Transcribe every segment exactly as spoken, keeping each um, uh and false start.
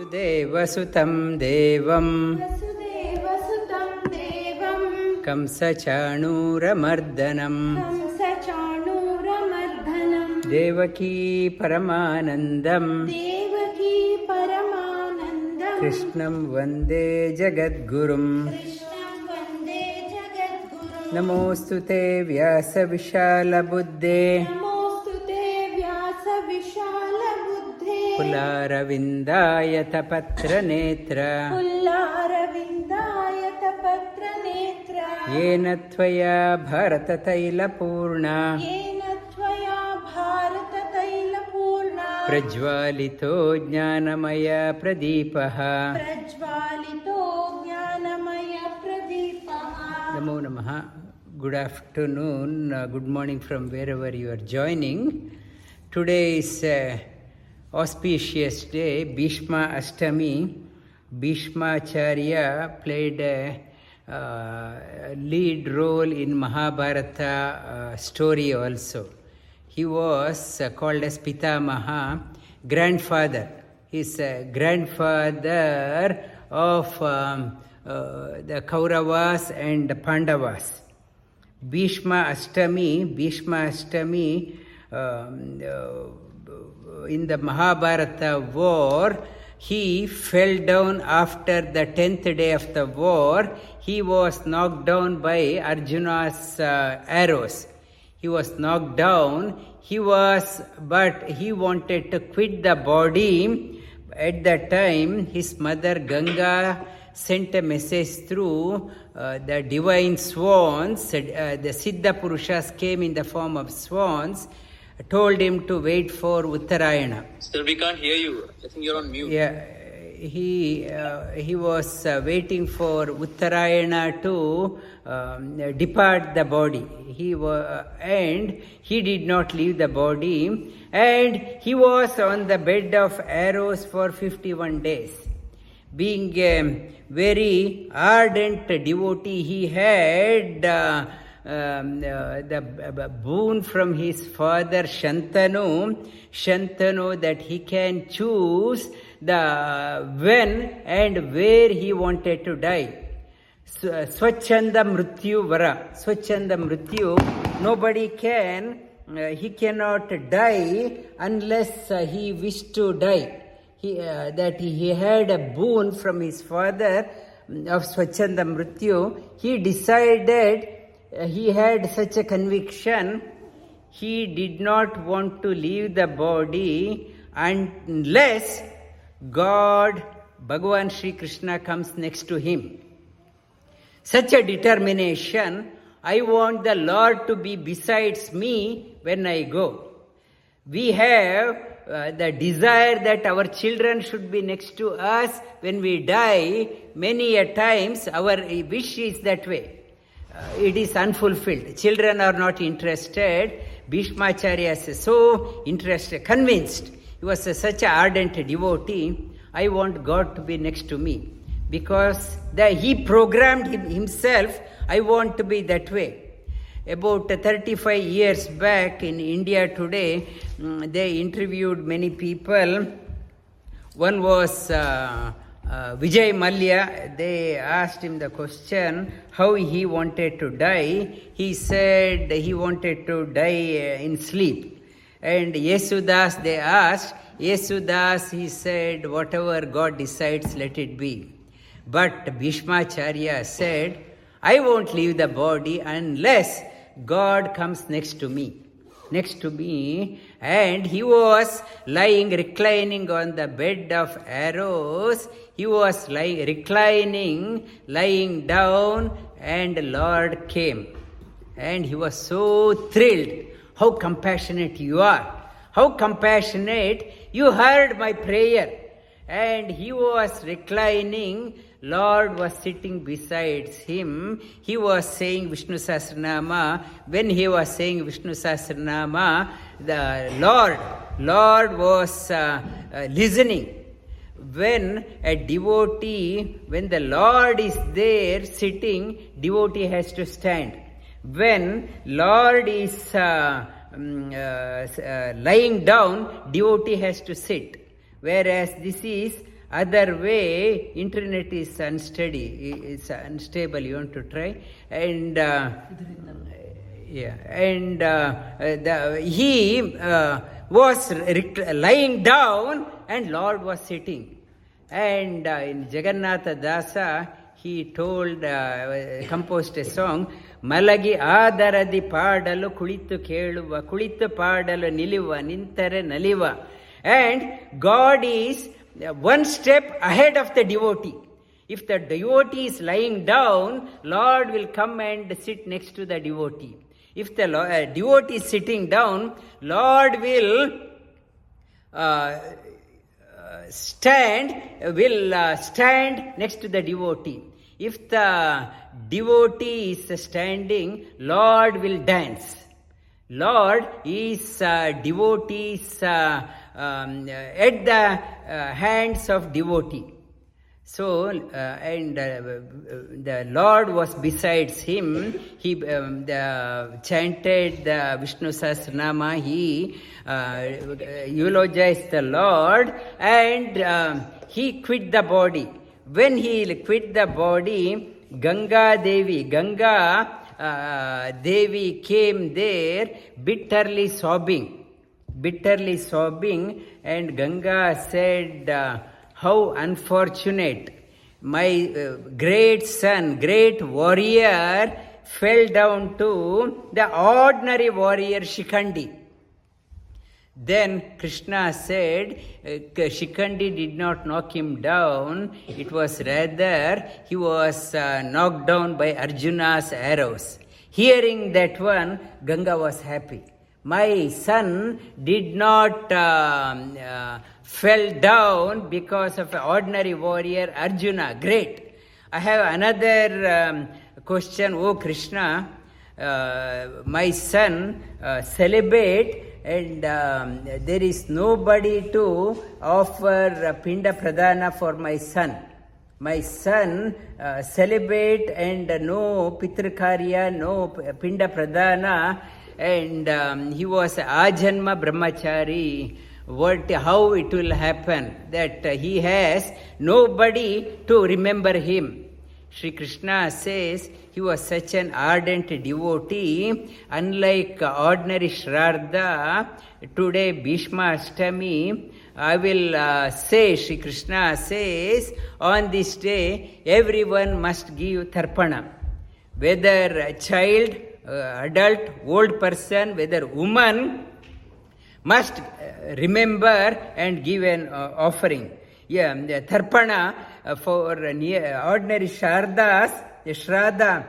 वसुदेवसुतं देवं वसुदेवसुतं देवं कंसचाणूरमर्दनं कंसचाणूरमर्दनं देवकी परमानन्दं देवकी परमानन्दं कृष्णं वन्दे जगद्गुरुं कृष्णं वन्दे जगद्गुरुं नमोऽस्तु ते व्यासविशालबुद्धे नमोऽस्तु ते व्यासविशालबुद्धे कुलारविन्दायतपत्रनेत्र पुल्लारविन्दायतपत्रनेत्र येन त्वया भारततैलपूर्णा येन त्वया भारततैलपूर्णा प्रज्वालितो ज्ञानमय प्रदीपः प्रज्वालितो ज्ञानमय प्रदीपः. Namo Namaha. Good afternoon, uh, good morning from wherever you are joining. Today is uh, auspicious day, Bhishma Ashtami. Bhishmacharya played a uh, lead role in Mahabharata uh, story also. He was uh, called as Pitamaha, grandfather. His uh, grandfather of um, uh, the Kauravas and the Pandavas. Bhishma Ashtami, Bhishma Ashtami um, uh, in the Mahabharata war, he fell down after the tenth day of the war. He was knocked down by Arjuna's uh, arrows. He was knocked down. He was, but he wanted to quit the body. At that time, his mother Ganga sent a message through uh, the divine swans. Uh, the Siddha Purushas came in the form of swans, told him to wait for Uttarayana. Still, we can't hear you. I think you're on mute. Yeah, he uh, he was uh, waiting for Uttarayana to um, depart the body. He was, and he did not leave the body, and he was on the bed of arrows for fifty-one days. Being a very ardent devotee, he had uh, um, uh, the uh, boon from his father Shantanu, Shantanu that he can choose the when and where he wanted to die. Swachanda Mrityu Vara. Swachanda Mrityu, nobody can, uh, he cannot die unless uh, he wished to die. He, uh, that he had a boon from his father of Swachanda Mrityu. He decided, uh, he had such a conviction, he did not want to leave the body unless God, Bhagavan Sri Krishna comes next to him. Such a determination, I want the Lord to be besides me when I go. We have uh, the desire that our children should be next to us when we die. Many a times our wish is that way. Uh, it is unfulfilled. Children are not interested. Bhishmacharya is so interested, convinced. He was a, such an ardent devotee. I want God to be next to me. Because the, he programmed him, himself, I want to be that way. About thirty-five years back in India today, um, they interviewed many people. One was uh, uh, Vijay Mallya. They asked him the question, how he wanted to die. He said he wanted to die uh, in sleep. And Yesudas, they asked, Yesudas, he said, whatever God decides, let it be. But Bhishmacharya said, I won't leave the body unless God comes next to me. Next to me. And he was lying, reclining on the bed of arrows. He was lying, reclining, lying down, and Lord came. And he was so thrilled. How compassionate you are. How compassionate. You heard my prayer. And he was reclining. Lord was sitting beside him. He was saying Vishnu Sahasranama. When he was saying Vishnu Sahasranama, the Lord, Lord was uh, uh, listening. When a devotee, when the Lord is there sitting, devotee has to stand. When Lord is uh, um, uh, uh, lying down, devotee has to sit. Whereas this is Other way, internet is unsteady, it's unstable. You want to try? And uh, yeah, and uh, the, he uh, was lying down, and Lord was sitting. And uh, in Jagannatha Dasa, he told, uh, composed a song, Malagi adaradi padalu kulitu keluva, kulitu padalu niliva, nintare naliva. And God is one step ahead of the devotee. If the devotee is lying down, Lord will come and sit next to the devotee. If the uh, devotee is sitting down, Lord will uh, stand, will uh, stand next to the devotee. If the devotee is standing, Lord will dance. Lord is uh, devotees uh, um, at the uh, hands of devotee. So, uh, and uh, the Lord was besides him. He um, the, chanted the Vishnu Sahasranama. He uh, eulogized the Lord, and um, he quit the body. When he quit the body, Ganga Devi, Ganga uh, Devi came there, bitterly sobbing, bitterly sobbing, and Ganga said, uh, how unfortunate, my uh, great son, great warrior fell down to the ordinary warrior Shikhandi. Then Krishna said, uh, Shikhandi did not knock him down, it was rather he was uh, knocked down by Arjuna's arrows. Hearing that one, Ganga was happy. My son did not uh, uh, fell down because of an ordinary warrior Arjuna. Great. I have another um, question. Oh Krishna, uh, my son uh, celebrate, and um, there is nobody to offer Pinda Pradana for my son. My son uh, celebrate and no Pitrakarya, no Pinda Pradana, and um, he was Ajanma Brahmachari. What, how it will happen that uh, he has nobody to remember him. Sri Krishna says he was such an ardent devotee, unlike ordinary Shraddha. Today, Bhishma Ashtami, I will uh, say, Sri Krishna says, on this day, everyone must give Tarpana. Whether a child, uh, adult, old person, whether woman, must remember and give an uh, offering. Yeah, the Tarpana uh, for uh, ordinary Shraddhas, Shraddha.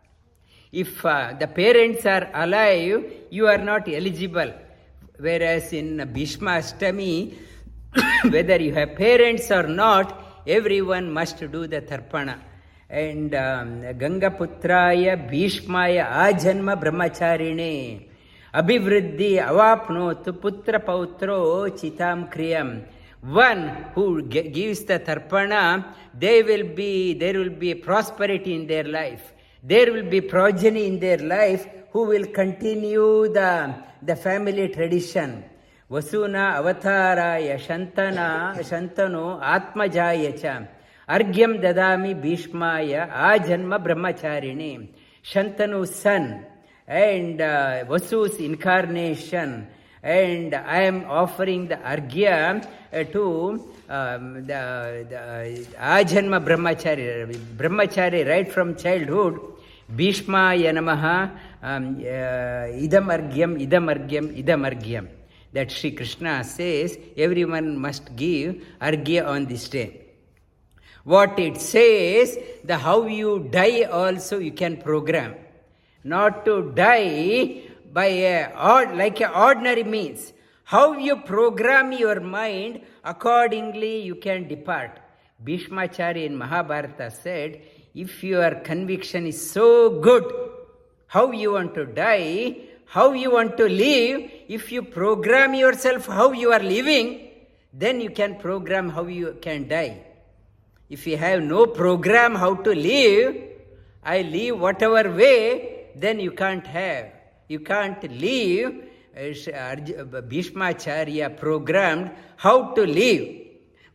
If uh, the parents are alive, you are not eligible. Whereas in Bhishma Ashtami, whether you have parents or not, everyone must do the Tarpana. And um, Ganga Putraya Bhishmaya Ajanma Brahmacharine Abhivriddhi Avapnotu Putra Pautro Chitam Kriyam. One who g- gives the Tarpana, they will be, there will be prosperity in their life. There will be progeny in their life who will continue the, the family tradition. Vasuna Avataraya Shantana Shantano Atmajayacha Argyam Dadami Bhishmaya Ajanma Brahmacharini. Shantanu's son and uh, Vasu's incarnation, and I am offering the Argya uh, to um, the, the Ajanma Brahmachari, Brahmachari right from childhood. Bhishmaya Namaha um, uh, Idam Argyam, Idam Argyam, Idam Argyam. That Sri Krishna says everyone must give Argya on this day. What it says, the how you die also you can program. Not to die by a, or, like an ordinary means. How you program your mind, accordingly you can depart. Bhishmachari in Mahabharata said, if your conviction is so good, how you want to die, how you want to live, if you program yourself how you are living, then you can program how you can die. If you have no program how to live, I live whatever way, then you can't have. You can't live. Bhishmacharya programmed how to live.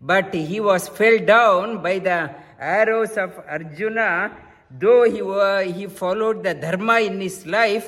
but he was fell down by the arrows of Arjuna, though he, were, he followed the dharma in his life,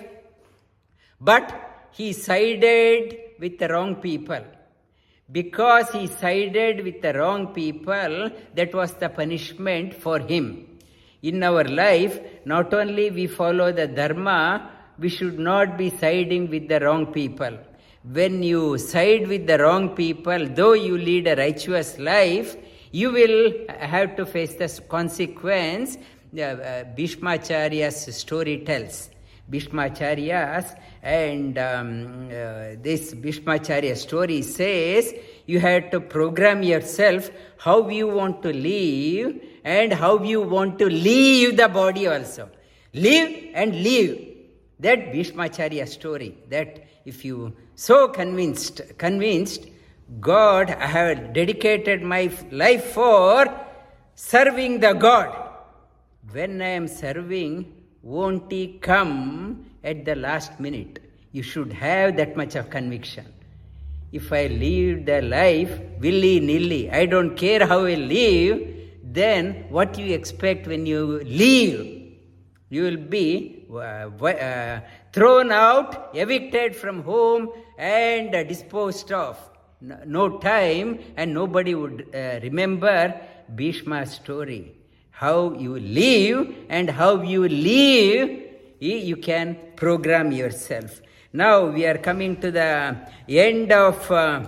but he sided with the wrong people. Because he sided with the wrong people, that was the punishment for him. In our life, not only we follow the dharma, we should not be siding with the wrong people. When you side with the wrong people, though you lead a righteous life, you will have to face the consequence. Uh, uh, Bhishmacharya's story tells. Bhishmacharya's and um, uh, this Bhishmacharya story says you have to program yourself how you want to live and how you want to leave the body also. Live and leave. That Bhishmacharya story, that if you so convinced, convinced, God, I have dedicated my life for serving the God. When I am serving, won't he come at the last minute? You should have that much of conviction. If I live the life willy-nilly, I don't care how I live, then what you expect when you leave? You will be uh, uh, thrown out, evicted from home, and uh, disposed of. No, no time, and nobody would uh, remember Bhishma's story. How you live and how you live, you can program yourself. Now we are coming to the end of uh,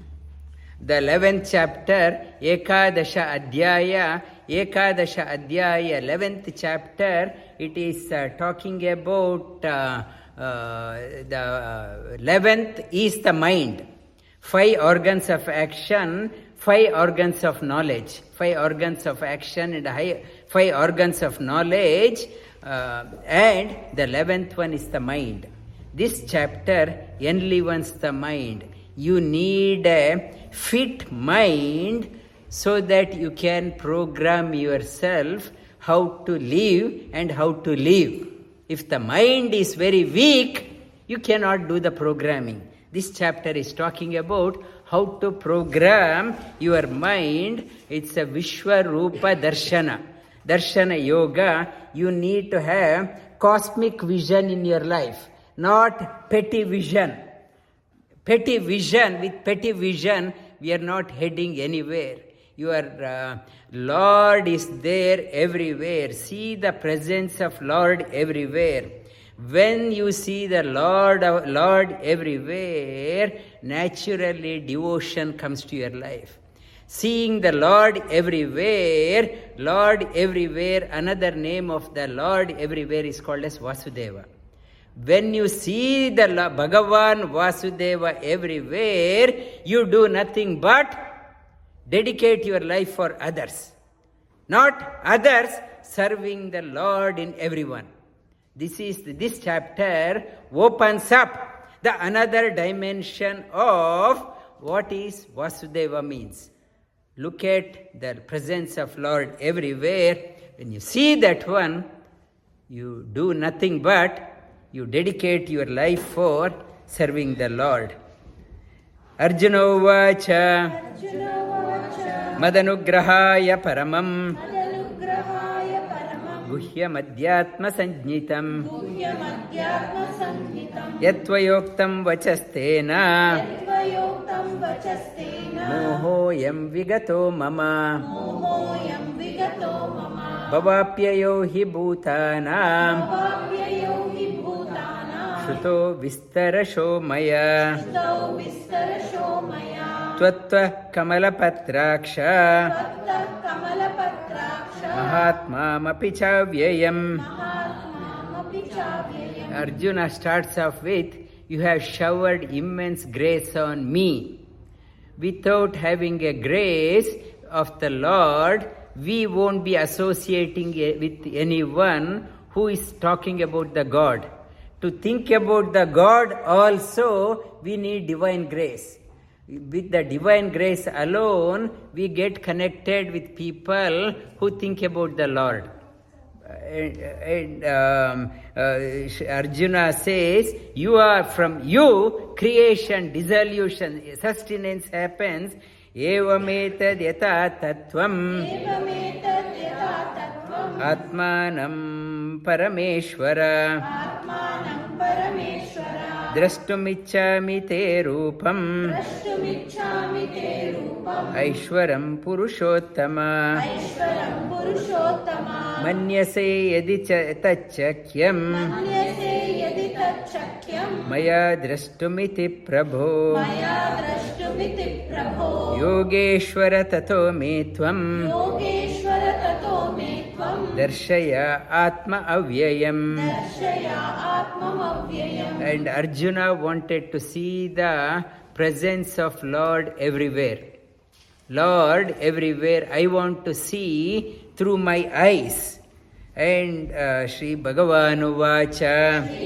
the eleventh chapter, Ekadasha Adhyaya. Ekadasha Adhyaya, eleventh chapter, it is uh, talking about uh, uh, the eleventh is the mind. Five organs of action, five organs of knowledge, five organs of action and five organs of knowledge, uh, and the eleventh one is the mind. This chapter enlivens the mind. You need a fit mind so that you can program yourself how to live and how to live. If the mind is very weak, you cannot do the programming. This chapter is talking about how to program your mind. It's a Vishwarupa Darshana. Darshana Yoga, you need to have cosmic vision in your life, not petty vision. Petty vision, with petty vision, we are not heading anywhere. Your uh, Lord is there everywhere. See the presence of Lord everywhere. When you see the Lord, Lord everywhere, naturally devotion comes to your life. Seeing the Lord everywhere, Lord everywhere, another name of the Lord everywhere is called as Vasudeva. When you see the Bhagavan Vasudeva everywhere, you do nothing but dedicate your life for others. Not others, serving the Lord in everyone. This is this chapter opens up the another dimension of what is Vasudeva means. Look at the presence of Lord everywhere. When you see that one, you do nothing but you dedicate your life for serving the Lord. Arjuna Vacha Madanugrahaya Paramam Guhyam Adhyatma Sanjnitam Yatvayoktam Vachastena Mohoyam Vigato Mama Bhavapyayo Hi Bhutanam Shruto Vistarasho Maya Tvattva Kamalapatraksha Mahatma Mapicha Vyayam. Arjuna starts off with, you have showered immense grace on me. Without having a grace of the Lord, we won't be associating with anyone who is talking about the God. To think about the God also, we need divine grace. With the divine grace alone, we get connected with people who think about the Lord. And, and um, uh, Arjuna says, you are from you, creation, dissolution, sustenance happens. ಏವಮೇತದ್ ಯಥಾ ತತ್ವಂ एवमेतद्यथा तत्त्वम् ಆತ್ಮಾನಂ ಪರಮೇಶ್ವರ आत्मानं परमेश्वर ದ್ರಷ್ಟುಮಿಚ್ಛಾಮಿ ತೇ ರೂಪಂ द्रष्टुमिच्छामि ते रूपम् ಐಶ್ವರಂ ಪುರುಷೋತ್ತಮ ऐश्वरं पुरुषोत्तमा ಮನ್ಯಸೆ ಯದಿ ಚ ತಚ್ಚಕ್ಯಂ मन्यसे यदि तच्छक्यं ಮಯಾ ದ್ರಷ್ಟುಮಿತಿ ಪ್ರಭೋ मया द्रष्टुमिति प्रभो ಯೋಗೇಶ್ವರ ತಥೋ ಮೇ ತ್ವಂ योगेश्वर ततो मे त्वं ದರ್ಶಯ ಆತ್ಮ ಅವ್ಯಯಂ. दर्शय आत्ममव्ययम्. And Arjuna wanted to see the presence of Lord everywhere. Lord everywhere, I want to see through my eyes. And uh, Shri Bhagavan Uvacha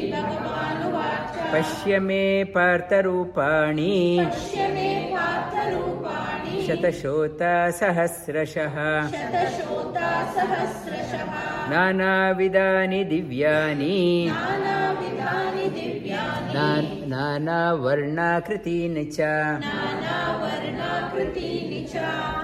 Pashya me partharupani पश्य मे पार्थरूपाणि Shatashota Sahasrashah शतशोता सहस्रशः Nanavidani Divyani नानाविधानि दिव्यानि Na- Nana Varna Kritini Cha नानावर्णाकृतीनि च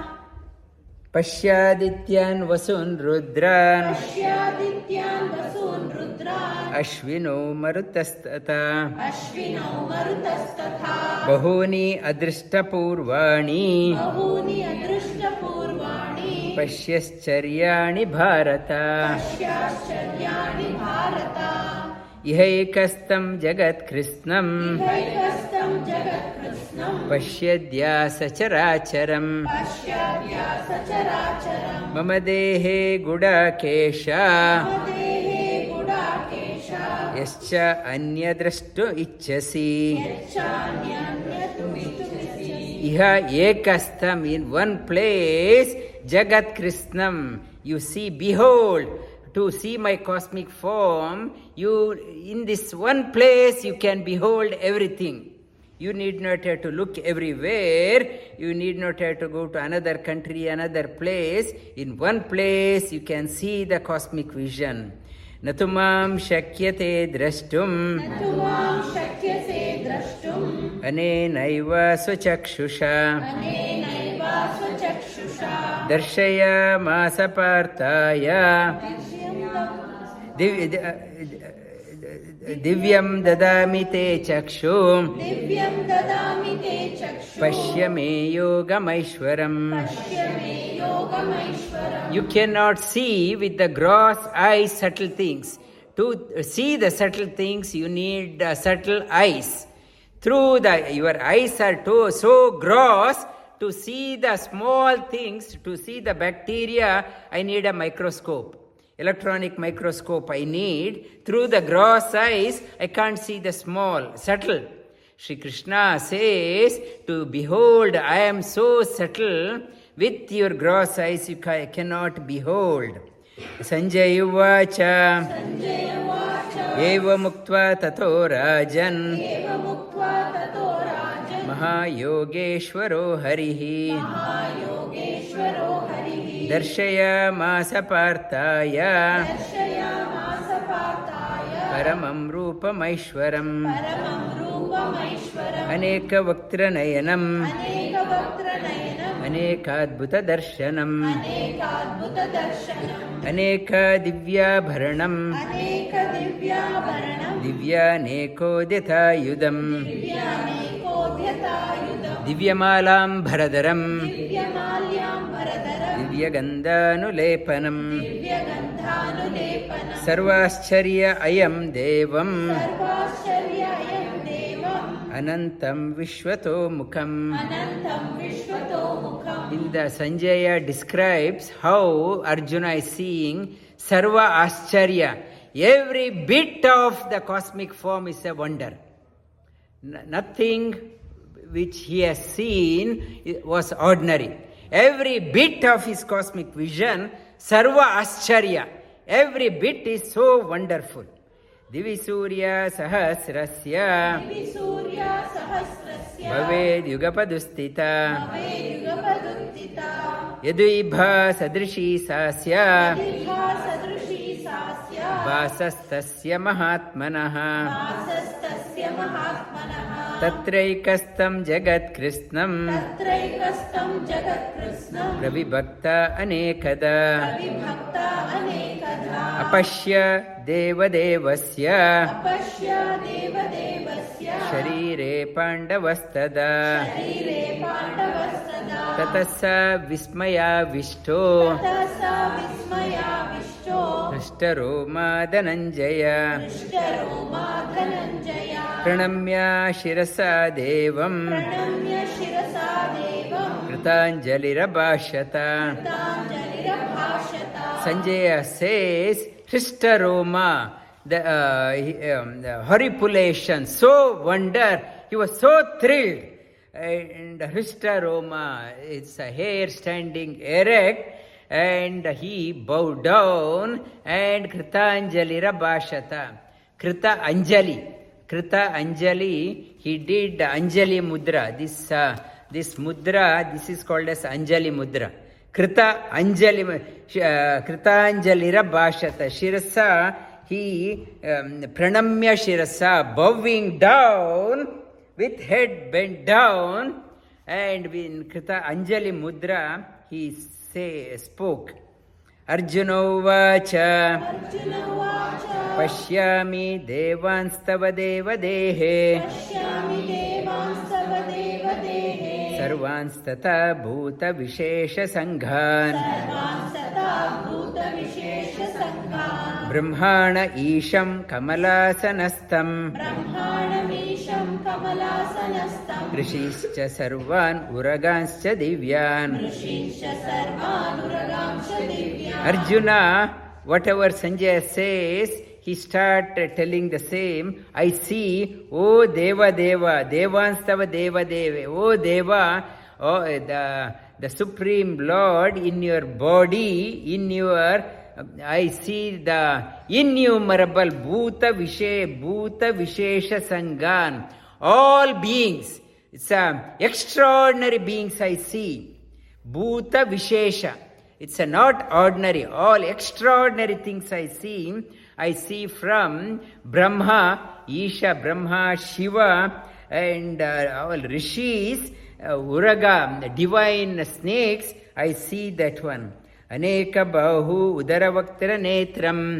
Pashyadityan Vasun Rudran पश्यादित्यान् वसून् रुद्रान् Ashvino Marutastata अश्विनौ मरुतस्तथा Bahuni Adrishtapurvani बहूनि अदृष्टपूर्वाणि Pashyascharyaणि Bharata पश्याश्चर्याणि Bharat Ihaikastam Jagat Krishnam इहैकस्तं जगत्कृत्स्नं Pashyadya Sacharacharam पश्याद्या सचराचरम् Mama Dehe Gudakesha देहे Gudakesh Yascha Anyadrashtu Ichchasi यच्चान्यन्यतुमिच्छसि Iha ekastam, in one place, Jagat Krishnam, you see, behold, to see my cosmic form, you, in this one place, you can behold everything. You need not have to look everywhere, you need not have to go to another country, another place. In one place, you can see the cosmic vision. Natumam shakyate drashtum तु मां शक्यसे द्रष्टुम् anenaiva swachakshusha अनेनैव स्वचक्षुषा Darshaya Masa Partaya Div- Divyam Dadami Te Chakshum दिव्यं ददामि ते चक्षु Pashya Me Yogamaishwaram. पश्य मे योगमैश्वरम् You cannot see with the gross eyes subtle things. To see the subtle things, you need uh, subtle eyes. Through the, your eyes are too, so gross, to see the small things, to see the bacteria, I need a microscope. Electronic microscope I need. Through the gross eyes, I can't see the small, subtle. Shri Krishna says, to behold, I am so subtle, with your gross eyes you ca- cannot behold. Sanjay Uvacha Eva Muktva Tato Rajan एवमुक्त्वा ततो राजन् Mahayogeshwaro Harihi महायोगेश्वरो हरिः Darshaya Masa Partaya दर्शयामास पार्थाय Paramam Rupamaishwaram परमं रूपमैश्वरम् Aneka Vaktranayana अनेकवक्त्रनयनम् Anekadbhuta Darshanam अनेकाद्भुतदर्शनम् Aneka Divyabharanam अनेकदिव्याभरणम् Divyaneko Yudam दिव्यानेकोद्यतायुधम् Divyamalam Bharadaram दिव्यमाल्याम्बरधरम् Divyagandanulepanam दिव्यगन्धानुलेपनम् Sarvascharya Ayam Devam सर्वाश्चर्यायं देवम् Anantam Vishwato Mukham. अनन्तं विश्वतोमुखम् In the Sanjaya describes how Arjuna is seeing Sarva Ascharya. Every bit of the cosmic form is a wonder. N- nothing which he has seen was ordinary. Every bit of his cosmic vision, Sarva Ascharya, every bit is so wonderful. Divi Surya Sahasrasya Surya सहस्रस्य Bhaved Yugapadustita भवेयुगपदुत्थिता Yaduibha Sadrishi Sasya दीर्घा सदृशी सा स्यात् Vasastasya Mahatmanaha वासस्तस्य महात्मनः Tatraikastam jagat krishnam तत्रैकस्थं जगत्कृष्णं pravibhakta anekada विभक्ता अनेकधा apashya devadevasya अपश्य देवदेवस्य sharire pandavastada शरीरे पाण्डवस्तदा tatasa vismaya vishto ततः स विस्मयाविष्टो hristaroma dhananjaya हृष्टरोमा Dhananjaya pranamya shirasa devam प्रणम्य शिरसा देवं kritanjalirabhashata. कृताञ्जलिरभाषता Sanjaya says, Hristaroma, the, uh, he- um, the horripilation, so wonder, he was so thrilled. And Hristaroma, it's a hair standing erect, and he bowed down, and Kritanjali Rabhashata. Krita Anjali. Krita Anjali, he did Anjali Mudra. This, uh, this mudra, this is called as Anjali Mudra. Krita Anjali, uh, Kritanjalira Bhashata. Shirasa, he um, pranamya Shirasa, bowing down with head bent down, and in Krita Anjali Mudra, he say, spoke. Arjuna Vacha, Arjun उवाच Pashyami Devanstava Deva Dehe, पश्यामि देवांस्तव देवदेहे Sarvanstata Bhuta Vishesha Sanghan. सर्वांस्तथा भूतविशेषसङ्घान् Brahmana Isham Kamalasanastam ब्रह्माणमीशं कमलासनस्थं Rishishcha Sarvan Uraganscha Divyan. ऋषीश्च सर्वानुरगांश दिव्यान् Arjuna, whatever Sanjaya says, he started telling the same. I see, O Deva Deva, Devanstava Deva Deva, O Deva, oh, the, the Supreme Lord in your body, in your, I see the innumerable Bhuta Vishe, Bhuta Vishesha Sangan, all beings. It's a extraordinary beings I see. Bhuta Vishesha. It's a not ordinary, all extraordinary things I see. I see from Brahma, Isha, Brahma, Shiva, and uh, all rishis, uh, Uraga, the divine snakes. I see that one. Aneka Bahu Udaravaktra Netram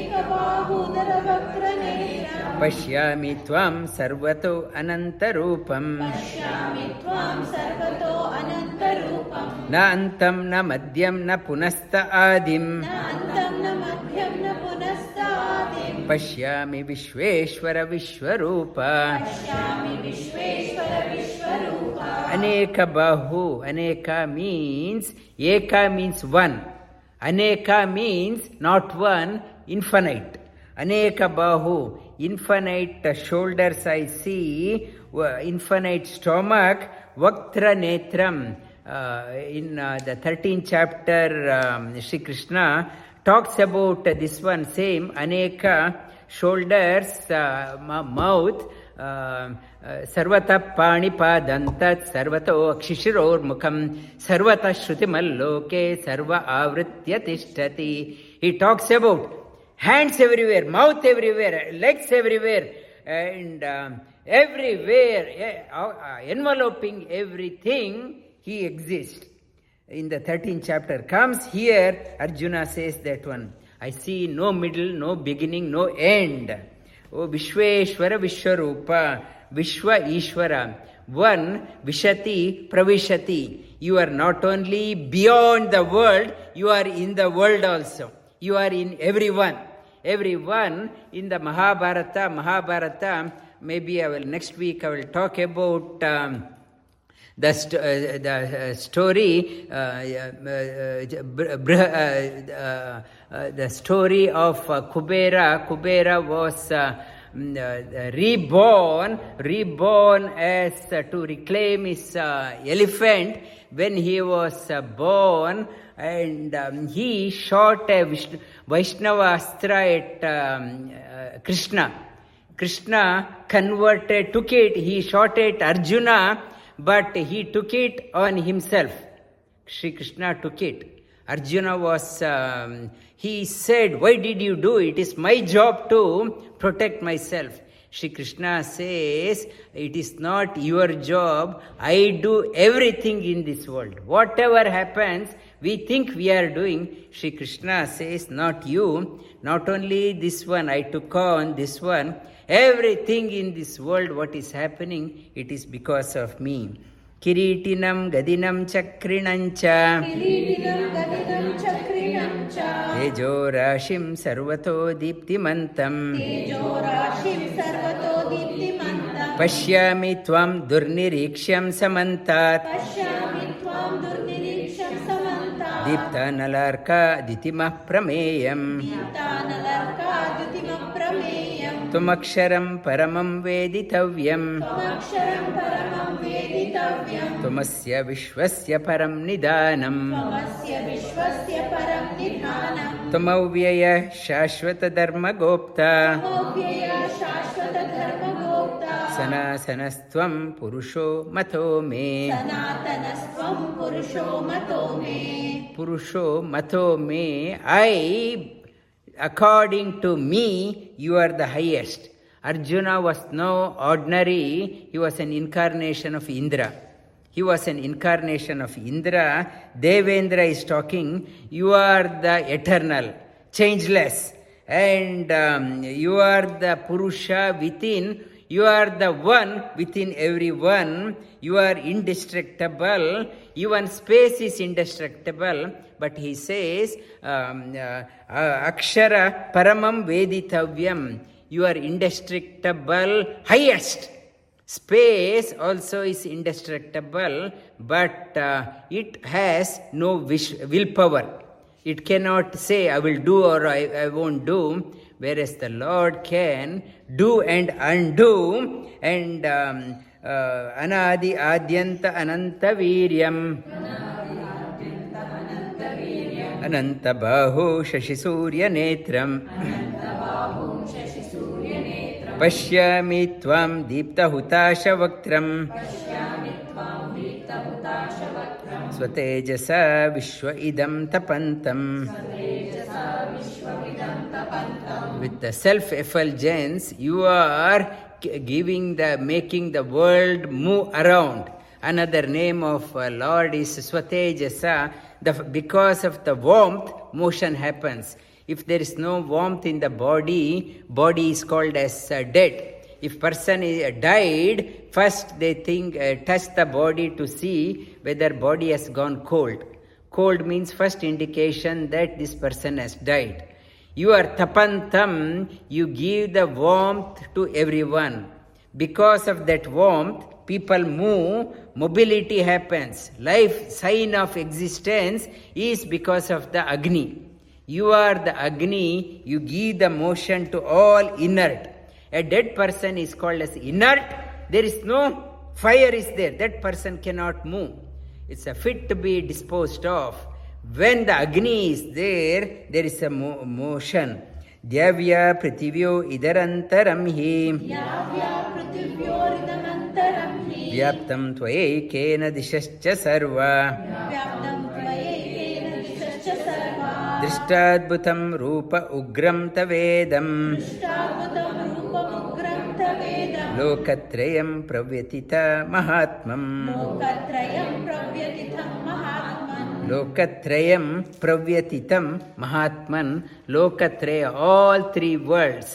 अनेकबाहूदरवक्त्रनेत्रं Pashyami Tvam Sarvato Anantarupam पश्यामि त्वां सर्वतो अनन्तरूपं Na Antam Na Madhyam Na Punasta Adim न अन्तं न मध्यं न पुनस्तादिं Pashyami Vishweshwara Vishwarupa पश्यामि Vishweshwar Vishwarupa Aneka Bahu. Aneka means, Eka means one. Aneka means not one, infinite. Aneka Bahu, infinite shoulders I see, uh, infinite stomach, Vaktra Netram. Uh, in uh, the thirteenth chapter, um, Sri Krishna talks about uh, this one, same, Aneka shoulders, uh, ma- mouth, uh, Sarvata Panipadantat Sarvato Akshishiror Mukham Sarvata Shrutimaloke Sarva Avritya Tishtati. He talks about hands everywhere, mouth everywhere, legs everywhere, and um, everywhere, eh, uh, enveloping everything, he exists. In the thirteenth chapter comes here, Arjuna says that one. I see no middle, no beginning, no end. O Vishweshwara Vishwarupa, Vishwa Ishwara, one Vishati Pravishati. You are not only beyond the world, you are in the world also. You are in everyone. Everyone in the Mahabharata, Mahabharata, maybe I will, next week I will talk about um, the, st- uh, the uh, story, uh, uh, uh, uh, uh, the story of uh, Kubera. Kubera was uh, mm, uh, reborn, reborn as uh, to reclaim his uh, elephant when he was uh, born, and um, he shot a Vishnu, Vaishnava Astra at um, uh, Krishna. Krishna converted, took it, he shot at Arjuna, but he took it on himself. Shri Krishna took it. Arjuna was, um, he said, why did you do it? It is my job to protect myself. Shri Krishna says, it is not your job. I do everything in this world. Whatever happens, we think we are doing. Shri Krishna says, not you. Not only this one, I took on this one. Everything in this world, what is happening, it is because of me. Kiritinam gadinam chakrinancha Kiritinam gadinam chakrinancha Tejo rashim sarvato diptimantam Tejo rashim sarvato diptimantam Pashyami tvam durnireksham samantat Pashyami tvam durnireksham samantat Diptanalarka ditimah prameyam Diptanalarka ditimah prameyam Tumaksharam paramam veditavyam Tvamaksharam paramam veditavyam Tumasya vishwasya param nidanam Tvamasya vishwasya param nidhanam Tumavyaya shashvata dharma gopta Tvavyaya shashvata dharma gopta Sanasanastvam purusho mato me Sanatanastvam purusho mato me Purusho mato me, I, according to me, you are the highest. Arjuna was no ordinary, he was an incarnation of Indra. He was an incarnation of Indra. Devendra is talking, you are the eternal, changeless, and um, you are the Purusha within. You are the one within everyone. You are indestructible. Even space is indestructible. But he says, um, uh, uh, Akshara Paramam Veditavyam. You are indestructible, highest. Space also is indestructible, but uh, it has no wish, willpower. It cannot say, I will do or I, I won't do. Whereas the Lord can do and undo, and um, uh, Anadi Adyanta Ananta Viryam Ananta Bahu Shashi Surya Netram Pashyami Tvam Deepta Hutasha Vaktram Swatejasa Vishwa Idam Tapantam. With the self-effulgence, you are giving the, making the world move around. Another name of uh, Lord is Swatejasa. The, because of the warmth, motion happens. If there is no warmth in the body, body is called as uh, dead. If person is, uh, died, first they think, uh, touch the body to see whether body has gone cold. Cold means first indication that this person has died. You are tapantam, you give the warmth to everyone. Because of that warmth, people move, mobility happens. Life sign of existence is because of the Agni. You are the Agni, you give the motion to all inert. A dead person is called as inert. There is no fire is there. That person cannot move. It's a fit to be disposed of. When the Agni is there, there is a mo- motion. Dyavya Prithivyo Idarantaram hi Dyavya Prithivyo Idarantaram hi Vyaptam Tvayekena Dishascha Sarva Vyaptam Tvayekena Dishascha Sarva Drishtadbhutam Rupa Ugram Tavedam Drishtadbhutam Rupa Ugram Tavedam Lokatrayam Pravyatita Mahatmam Lokatrayam Pravyatitham Mahatman Lokatrayam Pravyatitam Mahatman. Lokatraya, all three worlds,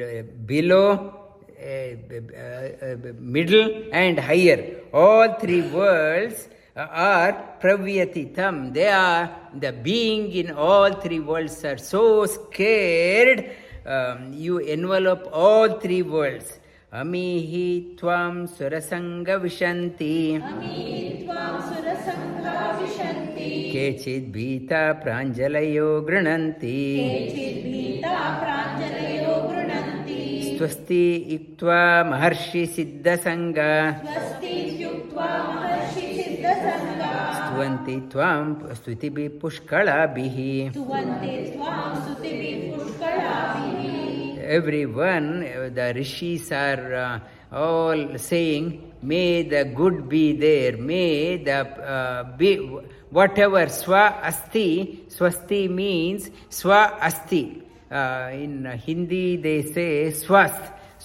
below, uh, uh, uh, middle and higher, all three worlds are Pravyatitam. They are, the being in all three worlds are so scared, um, you envelop all three worlds. Amihi tvam surasanga vishanti Amihi tvam surasanga vishanti Kechid bhita pranjalayo grananti Kechid bhita pranjalayo grunanti Swasti iktva maharshi siddha sanga Swasti yuktva maharshi siddha sanga Stvanti tvam stutibhi pushkalabhihi. Stvanti tvam stutibhi pushkalabhihi. Everyone, the rishis are uh, all saying, may the good be there, may the uh, be, whatever swa asti, swasti means swa asti. Uh, in Hindi they say swast.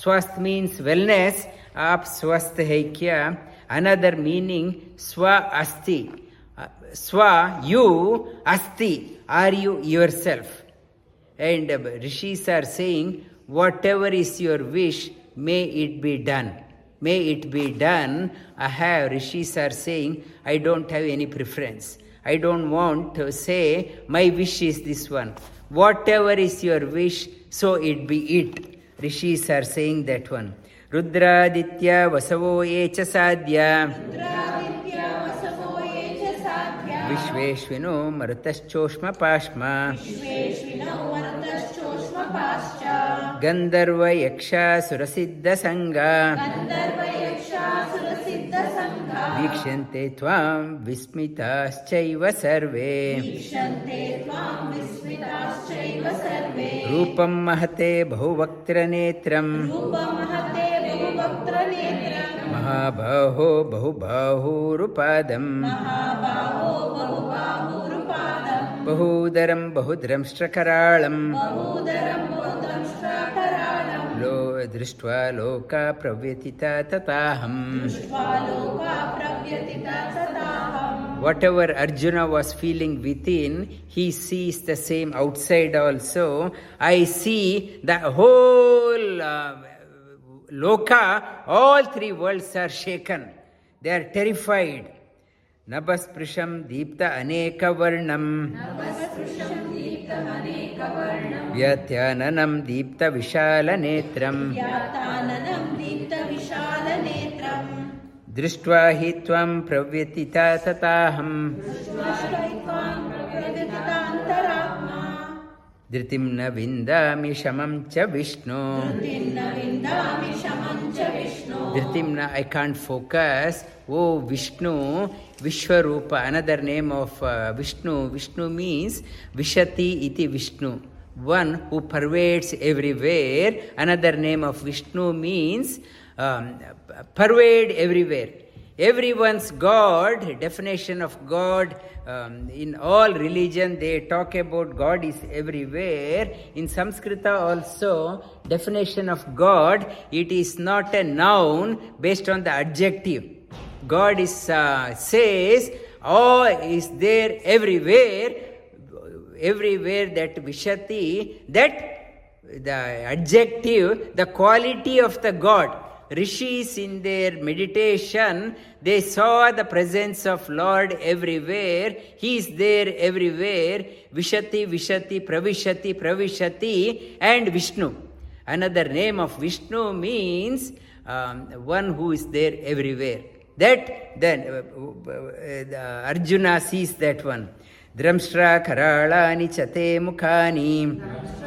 Swasth means wellness. Aap swasth hai kya? Another meaning, swa asti. Uh, swa, you, asti, are you yourself? And uh, rishis are saying, whatever is your wish, may it be done. May it be done. I have, rishis are saying, I don't have any preference. I don't want to say, my wish is this one. Whatever is your wish, so it be it. Rishis are saying that one. Rudraditya vasavo echa sadhya. Rudraditya vasavo echa sadhya. Vishveshvino martaschoshma pashma. Vishveshvino martaschoshma pascha. Gandharva yaksha surasiddha sangha. Gandharva yaksha surasiddha sangha. Vikshante tvam vismitaschaiva sarve. Vikshante tvam vismitaschaiva sarve. Rupam mahate bahuvaktra netram. Rupam mahate bahuvaktra netram. Mahabaho bahubahurupadam. Mahabaho bahubahurupadam. Bahudaram bahudramstrakaralam. Bahudaram bahudramstrakaralam. Lo drishtva loka pravyatita tataham. Drishtva loka pravyatita tataham. Whatever Arjuna was feeling within, he sees the same outside also. I see the whole uh, loka, all three worlds are shaken. They are terrified. Nabasprisham deepta aneka varnam. Nabasprisham deepta aneka varnam. Vyatyananam deepta vishala netram. Vyatananam deepta vishala netram. Drishtva hi tvam pravyatita tataham. Drishtva pravyatita antaratma. Dhritim na vindami shamam cha Vishnu. Dhritim na vindami shamam cha Vishnu. Dhritim na, I can't focus. Oh Vishnu, Vishwarupa, another name of uh, Vishnu. Vishnu means Vishati iti Vishnu, one who pervades everywhere. Another name of Vishnu means um, pervade everywhere. Everyone's God, definition of God, um, in all religion they talk about God is everywhere. In Sanskrita also, definition of God, it is not a noun based on the adjective. God is uh, says, all is there everywhere, everywhere that Vishati, that the adjective, the quality of the God. Rishis in their meditation, they saw the presence of Lord everywhere. He is there everywhere. Vishati, Vishati, Pravishati, Pravishati, and Vishnu. Another name of Vishnu means um, one who is there everywhere. That then uh, uh, Arjuna sees that one. Dramshra karalani chate mukhani.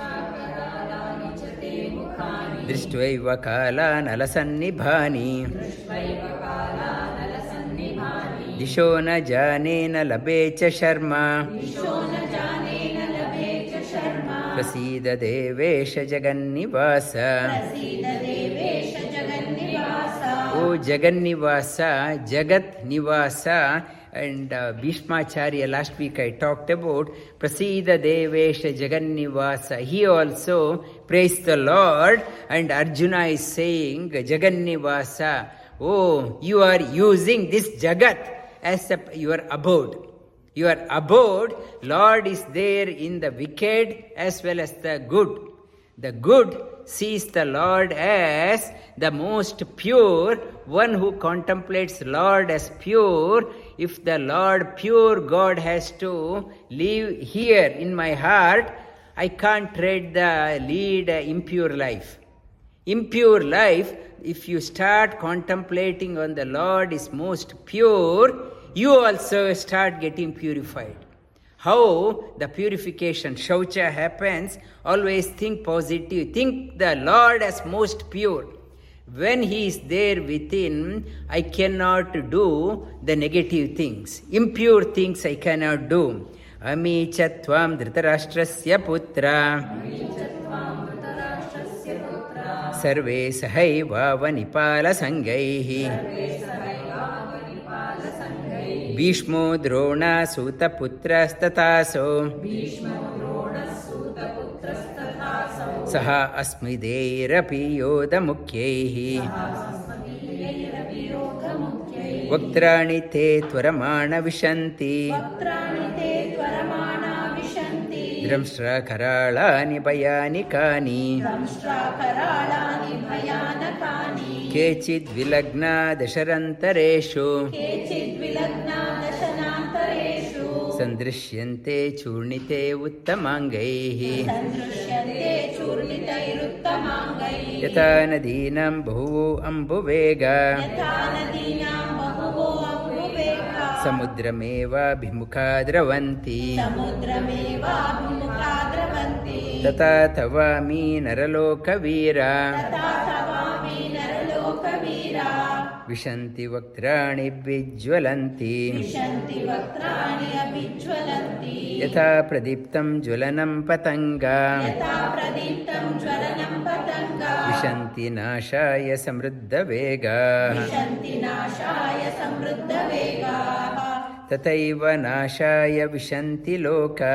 Drishtva kala nalasannibhani. Disho na jane na labecha sharma. Prasida devesha jagannivasa. Oh Jagannivasa, Jagat Nivasa, and uh, Bhishmacharya, last week I talked about Prasida Devesha Jagannivasa. He also praised the Lord, and Arjuna is saying, Jagannivasa, oh, you are using this Jagat as a, your abode. Your abode, Lord is there in the wicked as well as the good. The good sees the Lord as the most pure, one who contemplates Lord as pure. If the Lord, pure God, has to live here in my heart, I can't tread the lead impure life. Impure life, if you start contemplating on the Lord is most pure, you also start getting purified. How the purification, shaucha, happens, always think positive. Think the Lord as most pure. When He is there within, I cannot do the negative things. Impure things I cannot do. Ami chatvam dhritarashtrasya putra. Sarve sahaiva vanipala sangaihi. Bhishmo drona suta putras tataso. ಸಹ ಅಸ್ಮಿದೇರಪಿ ಯೋಧಮುಖ್ಯೈಃ ವಕ್ತ್ರಾಣಿ ತೇ ತ್ವರಮಾಣ ವಿಶಂತಿ ದ್ರಂಷ್ಟ್ರಕರಾಳಾನಿ ಭಯಾನಿಕಾನಿ ಕೇಚಿದ್ ವಿಲಗ್ನಾ ದಶರಂತರೇಷು ಸಂದೃಶ್ಯಂತೆ ಚೂರ್ಣಿತೆ ಉತ್ತಮಾಂಗೈಃ ಯಥಾ ನದೀನಾಂ ಬಹವೋ ಅಂಬುವೇಗ ಸಮುದ್ರಮೇವಾಭಿಮುಖಾ ದ್ರವಂತಿ ತಥಾ ತವಾಮಿ ನರಲೋಕವೀರ ವಿಶಂತಿ ವಕ್ತ್ರಾಣಿ ವಿಜ್ವಲಂತಿ ಯಥಾ ಪ್ರದೀಪ್ತಂ ಜ್ವಲನಂ ಪತಂಗ ವಿಶಂತಿ ನಾಶಾಯ ಸಮೃದ್ಧ ವೇಗಾ ತಥೈವ ನಾಶಾಯ ವಿಶಂತಿ ಲೋಕಾ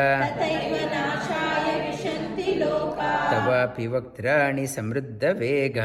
ತವಾಪಿ ವಕ್ತ್ರಾಣಿ ಸಮೃದ್ಧ Vega.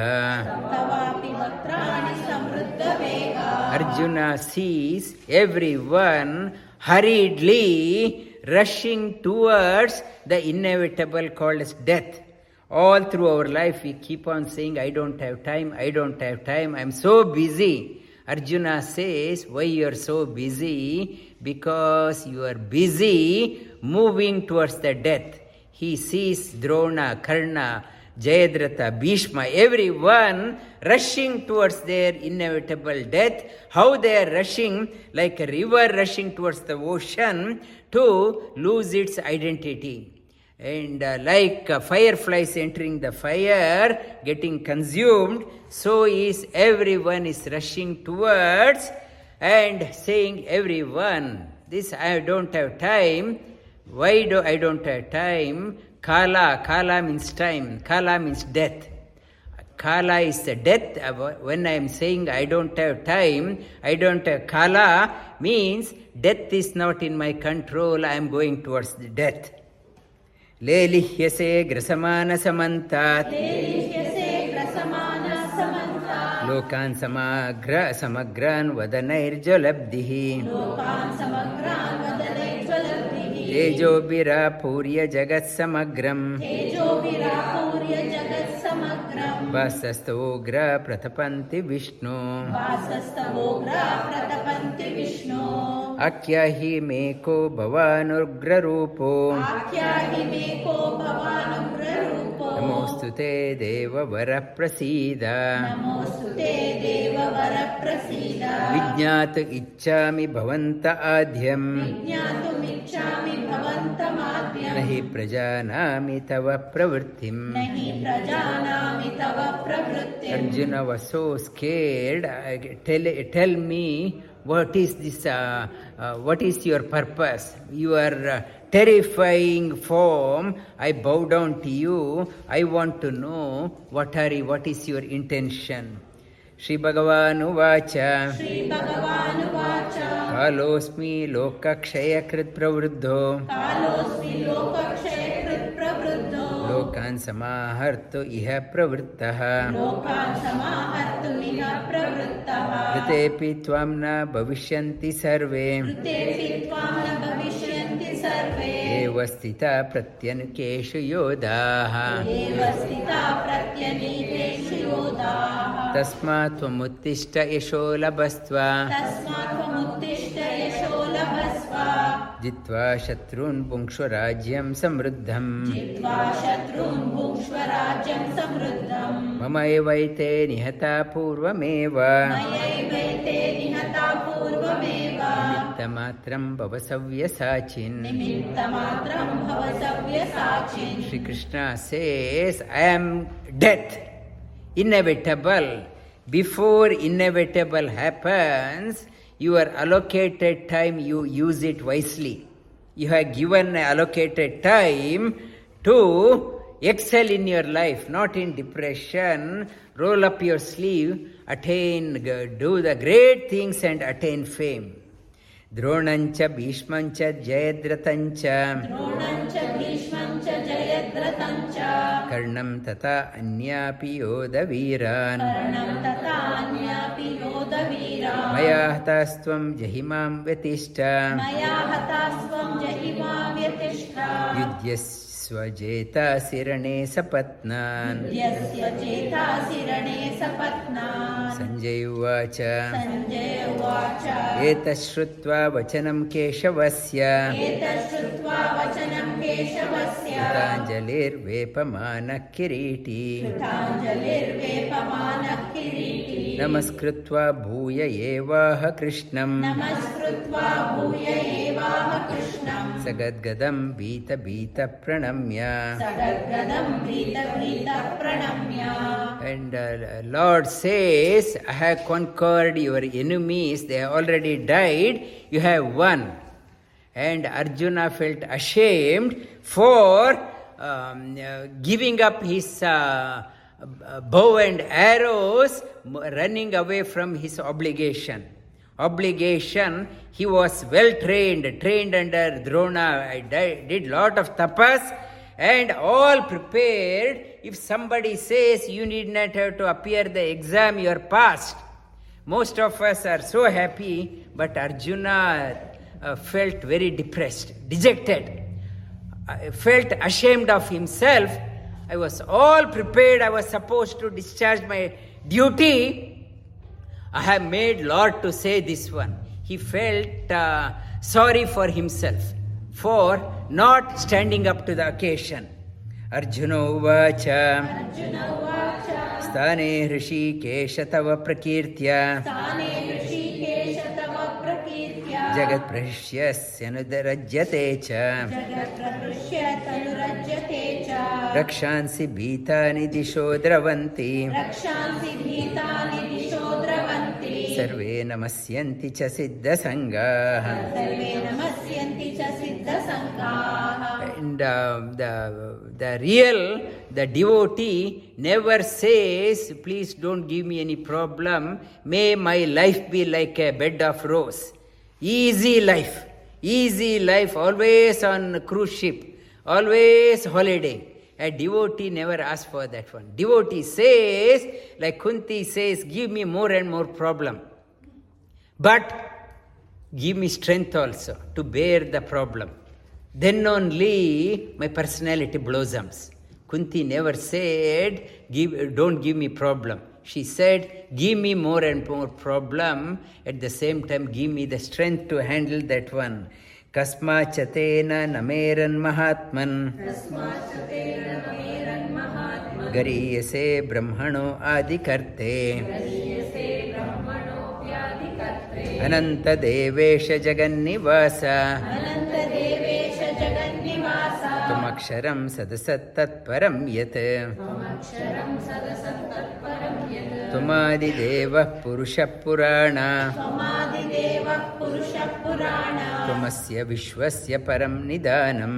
Arjuna sees everyone hurriedly rushing towards the inevitable called as death. All through our life we keep on saying, I don't have time, I don't have time, I am so busy. Arjuna says, why you are so busy? Because you are busy moving towards the death. He sees Drona, Karna, Jayadratha, Bhishma, everyone rushing towards their inevitable death. How they are rushing like a river rushing towards the ocean to lose its identity. And uh, like uh, fireflies entering the fire, getting consumed, so is everyone is rushing towards and saying, everyone, this I don't have time. Why do I don't have time? Kala, Kala means time. Kala means death. Kala is the death. When I am saying I don't have time, I don't have Kala, means death is not in my control. I am going towards the death. Lelihyase grasamana samantat lokan samagra samagran vadanairjalabdihi तेजोभिरा पूर्य जगत् समग्रम वासस्तवोग्र प्रतपन्ति विष्णु आख्याहि मे को भवानुग्ररूपो नमोस्तुते देववर प्रसीद विज्ञात इच्छामि भवन्त आद्यं नहि प्रजानामि तव प्रवृत्तिम्. Arjuna was so scared. Tell, tell me, what is this? Uh, uh, what is your purpose? Your uh, terrifying form. I bow down to you. I want to know what are you, what is your intention. Shri Bhagavan Uvacha. Shri Bhagavan Uvacha. Kalosmi lokakshayakrit pravruddho. Kalosmi lokakshayakrit pravruddho. Lokan samaharto iha pravruttaha. Lokan samaharto iha pravruttaha. Kritepi tvamna bhavishyanti sarve. Kritepi tvamna bhavishyanti sarve. Eva stita pratyanukeshu yodaha. Eva stita pratyanukeshu yodaha. Tasmat tvamutishta yasho labhasva. Tasmat tvamutishta yasho labhasva. Jitva shatrun bhungshva rajyam samruddham. Jitva shatrun bhungshva rajyam samruddham. Mama evaite nihata purvameva. Maya evaite nihata purvameva. Nimitta matram bhavasavya sachin. Nimitta matram bhavasavya sachin. Shri Krishna says, I am death. Inevitable. Before inevitable happens, your allocated time, you use it wisely. You have given allocated time to excel in your life, not in depression. Roll up your sleeve, attain, do the great things and attain fame. ದ್ರೋಣಂಚ ಭೀಷ್ಮಂಚ ಜಯದ್ರಥಂಚ ದ್ರೋಣಂಚ ಭೀಷ್ಮಂಚ ಜಯದ್ರಥಂಚ Karnam ತಥಾ ಅನ್ಯಾಪಿ ಯೋಧವೀರಾನ್ ಕರ್ಣಂ ತಥಾ ಅನ್ಯಾಪಿ ಯೋಧವೀರಾನ್ ಮಯಾ ಹತಾಸ್ತ್ವಂ ಜಹಿಮಾಂ ವ್ಯತಿಷ್ಠ ಮಯಾ ಹತಾಸ್ತ್ವಂ ಜಹಿಮಾಂ ವ್ಯತಿಷ್ಠ ಯುಧ್ಯಸ್ವಜೇತಾಸಿ ರಣೇ ಸಪತ್ನಾನ್ ಯಸ್ಯ ಚೇತಾಸಿ ರಣೇ ಸಪತ್ನಾನ್ ಸಂಜಯ ಉವಾಚ ಸಂಜಯ ಉವಾಚ ಏತಶ್ರುತ್ವಾ ವಚನಂ ಕೇಶವಸ್ಯ ಏತಶ್ರುತ್ವಾ ವಚನಂ ಕೇಶವಸ್ಯ ಕೃತಾಂಜಲಿರ್ವೇಪಮಾನಃ ಕಿರೀಟಿ ಕೃತಾಂಜಲಿರ್ವೇಪಮಾನಃ ಕಿರೀಟಿ ನಮಸ್ಕೃತ್ವಾ ಭೂಯ ಏವಾಹ ಕೃಷ್ಣಂ ನಮಸ್ಕೃತ್ವಾ ಭೂಯ ಏವಾಹ ಕೃಷ್ಣಂ ಸಗದ್ಗದಂ ಭೀತ ಭೀತ Pranamya ಸಗದ್ಗದಂ ಭೀತ ಭೀತ Pranamya. And uh, Lord says, I have conquered your enemies, they have already died, you have won. And Arjuna felt ashamed for um, uh, giving up his uh, bow and arrows, running away from his obligation. Obligation, he was well trained, trained under Drona, I did lot of tapas, and all prepared. If somebody says you need not have to appear the exam, you are passed. Most of us are so happy, but Arjuna uh, felt very depressed, dejected, uh, felt ashamed of himself. I was all prepared, I was supposed to discharge my duty. I have made Lord to say this one. He felt uh, sorry for himself for not standing up to the occasion. Arjuna uvacha Arjuna uvacha Sthane Hrishikesha tava prakirtya Sthane Hrishikesha tava prakirtya Jagat prashyasya nudarajyate cha Jagat prashyasya nudarajyate cha Rakshansi bhitani disho dravanti Rakshansi bhitani disho dravanti Sarve namasyanti cha siddha sangaha Sarve namasyanti cha siddha sangaha. And uh, the, the real, the devotee never says, please don't give me any problem. May my life be like a bed of rose. Easy life. Easy life, always on cruise ship. Always holiday. A devotee never asks for that one. Devotee says, like Kunti says, give me more and more problem. But give me strength also to bear the problem. Then only my personality blossoms. Kunti never said, give, don't give me problem. She said, give me more and more problem. At the same time, give me the strength to handle that one. Kasmachatena nameran mahatman gariyase brahmano adikarte ananta devesha jagannivasa Tumaksharam sadasat tatparam yat Tumadi deva purusha purana Tumasya vishwasya param nidanam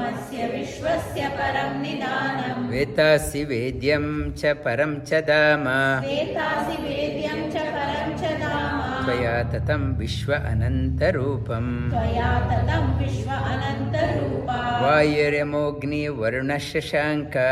Vetasi vedyam cha param cha dama Tvaya tatam vishwa anantarupam Vayuryamogni varuna shashanka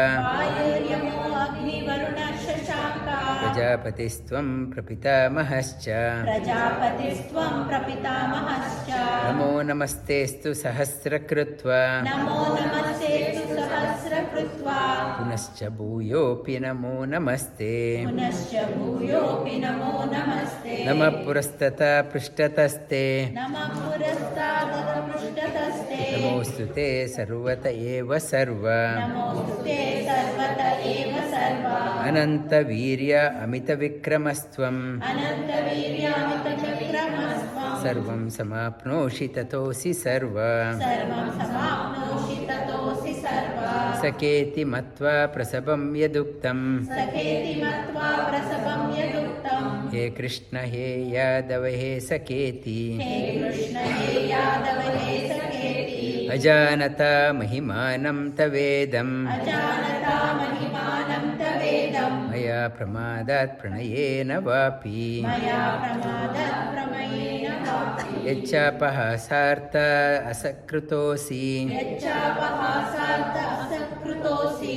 Prajapatisthvam prapitamahascha Prajapatisthvam prapitamahascha Namo namastestu sahasrakrutva Namo namastestu sahasrakrutva Punascha bhuyopi namo namaste Punascha bhuyopi namo namaste Nama purastata prishtataste Nama purastata prishtataste Namostute sarvata eva sarva Namostute sarvata eva sarva Ananta virya amita vikramastvam Ananta virya amita vikramastvam Sarvam samapnoshi tatosi sarva Sarvam samapnoshi tatosi sarva Saketi matva prasabam yaduktam Saketi matva prasabam yaduktam He Krishna he Yadava he Saketi He Krishna he Yadava he Saketi Ajanata mahimanam tavedam Ajanata mahimanam tavedam Maya pramadat pranayena vapi Maya pramadat pramayena vapi यच्चापहासार्थ असकृतोऽसि यच्चापहासार्थ असत्कृतोऽसि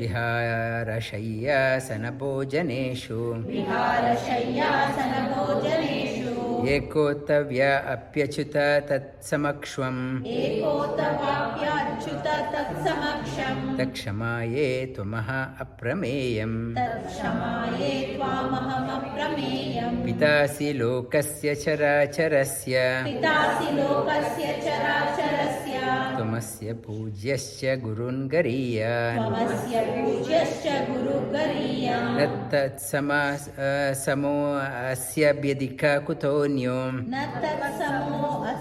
विहारशय्यासनभोजनेषु विहारशय्यासनभोजनेषु एकोत्तव्य अप्यच्युत तत्समक्ष्वम् एकोतवाप्याच्युत तत्समक्षम् तत्क्षमाये त्वमः अप्रमेयम् तत्क्षमाये त्वामहमप्रमेयम् पितासि लोकस्य चराचरस्य पितासि लोकस्य चराचरस्य त्वमस्य पूज्यश्च गुरुन् गरीयान् त्वमस्य पूज्यश्च गुरुगरीयम् न तत्समा समो अस्य व्यधिका कुतोऽन्यो न तत्समो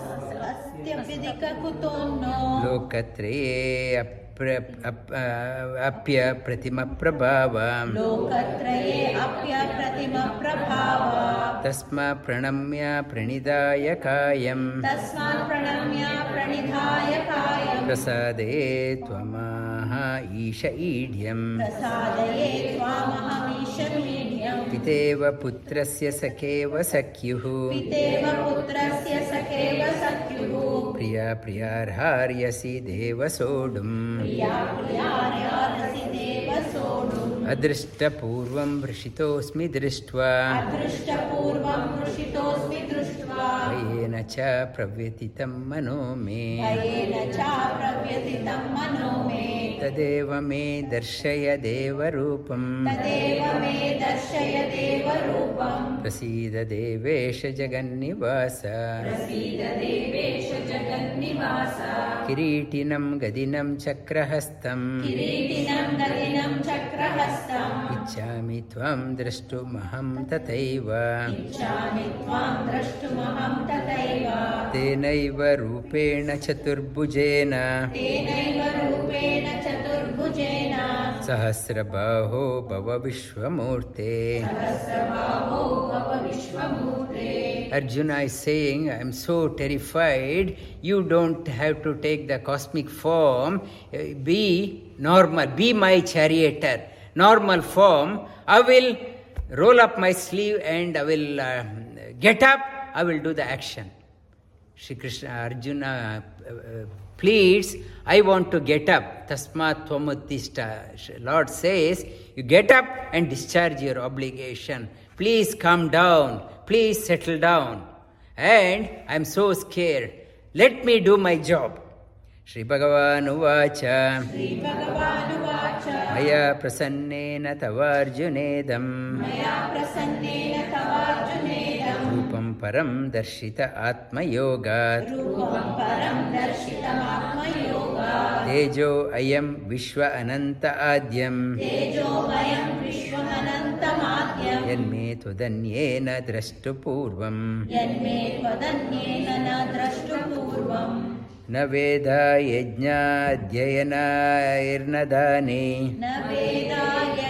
अस्त्यव्यधिककुतोऽन्नो लोकत्रये अप्र- up- अप्यप्रतिमप्रभावम् लोकत्रये अप्यप्रतिमप्रभाव तस्मा प्रणम्य प्रणिधाय कायम् तस्मात् प्रणम्य प्रणिधाय कायम् प्रसादे त्वमः ईश ईढ्यम् प्रसादये त्वामहमीशमीड्यम् पितेव पुत्रस्य सखेव सख्युः पितेव पुत्रस्य सखेव सख्युः प्रिया प्रियार्हार्यसि देव सोढुम् प्रिया प्रियार्यासि देव सोढुम् अदृष्टपूर्वं वृषितोऽस्मि दृष्ट्वा अदृष्टपूर्वं वृषितोऽस्मि दृष्ट्वा भयेन च प्रव्यथितं मनो मे भयेन च प्रव्यथितं मनो मे तदेव मे दर्शय देवरूपम् तदेव मे दर्शय देवरूपम् प्रसीद देवेश जगन्निवास प्रसीद देवेश जगन्निवास किरीटिनं गदिनं चक्रहस्तम् किरीटिनं गदिनं चक्रहस्तम् इच्छामि त्वां द्रष्टुमहं तथैव इच्छामि त्वां द्रष्टुमहं तथैव तेनैव रूपेण चतुर्भुजेन तेनैव रूपेण चतुर्भुजेन सहस्रबाहो भव विश्वमूर्ते. सहस्रबाहो भव विश्वमूर्ते. Arjuna is saying, I am so terrified, you don't have to take the cosmic form, be normal, be my charioteer, normal form. I will roll up my sleeve and I will uh, get up, I will do the action. Shri Krishna, Arjuna uh, pleads, I want to get up. Tasmat tvamuttishta. Lord says, you get up and discharge your obligation. Please calm down. Please settle down. And I am so scared. Let me do my job. Shri Bhagavan Uvacha. Shri Bhagavan Uvacha. Maya prasannena tavarjunedam. Maya prasannena tavarjunedam. Rupam param darshita atma yogat. Rupam param darshita atma yogat. Tejo ayam vishwa ananta adyam. Tejo ayam vishwa ananta madhyam. Yanme tudanyena drashtu purvam. Yanme tvadanyena na drashtu purvam. न वेदा यज्ञाध्ययना इर्नदानि न वेदा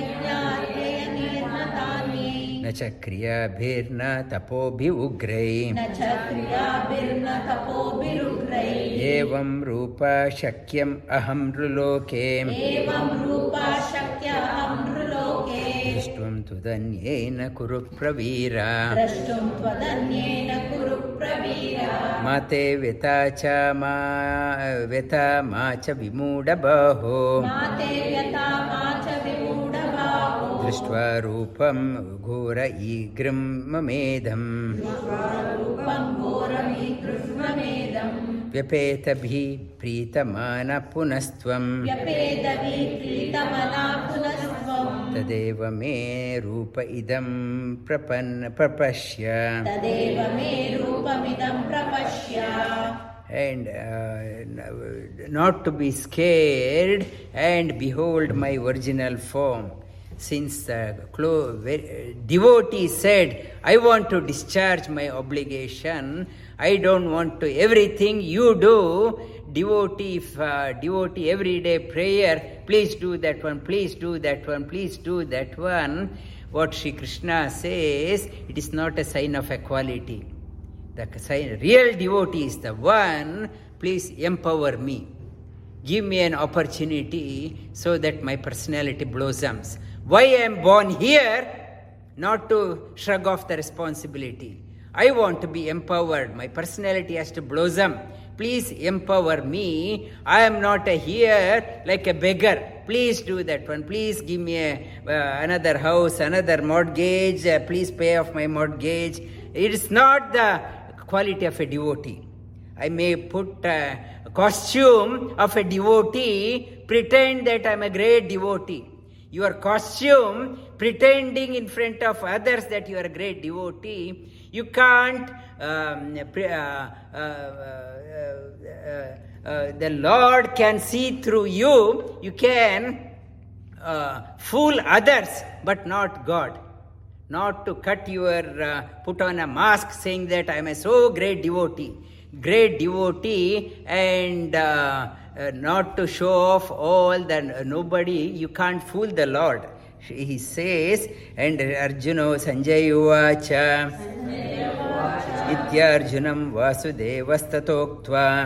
यज्ञाध्ययनेर्नदानि न च क्रियाभिर्न तपोभिरुग्रै न च क्रियाभिर्न तपोभिरुग्रै एवं रूपा शक्यम् अहं नृलोके एवं रूपा शक्यहं नृलोके दृष्ट्वं तुदन्येन कुरु प्रवीरा द्रष्टुं त्वदन्येन कुरु प्रवीरा मा ते व्यथा च मा व्यथा मा च विमूढबाहो माते व्यथा मा च विमूढबाहो दृष्ट्वा रूपं घोर ईग्रं ममेदम् रूपं घोरमीदृष्ममेदम् व्यपेतभिः प्रीतमानः पुनस्त्वं व्यपेदभिः प्रीतमना पुनस्त्वं तदेव मे रूप इदं प्रपन्न प्रपश्य. तदेव मे रूपमिदं प्रपश्य. And uh, not to be scared and behold my original form. Since the clo- devotee said, I want to discharge my obligation, I don't want to, everything you do, devotee, if, uh, devotee everyday prayer, please do that one, please do that one, please do that one. What Shri Krishna says, it is not a sign of equality. The sign, real devotee is the one, please empower me. Give me an opportunity so that my personality blossoms. Why I am born here? Not to shrug off the responsibility. I want to be empowered. My personality has to blossom. Please empower me. I am not a here like a beggar. Please do that one. Please give me a, uh, another house, another mortgage. Uh, please pay off my mortgage. It is not the quality of a devotee. I may put a costume of a devotee, pretend that I am a great devotee. Your costume, pretending in front of others that you are a great devotee, you can't, um, pre- uh, uh, uh, uh, uh, the Lord can see through you. You can uh, fool others, but not God. Not to cut your, uh, put on a mask saying that I am a so great devotee. Great devotee and uh, uh, not to show off all that uh, nobody, you can't fool the Lord. He says, and Arjuna Sanjay Uvacha Ityarjunam Vasudevastatoktva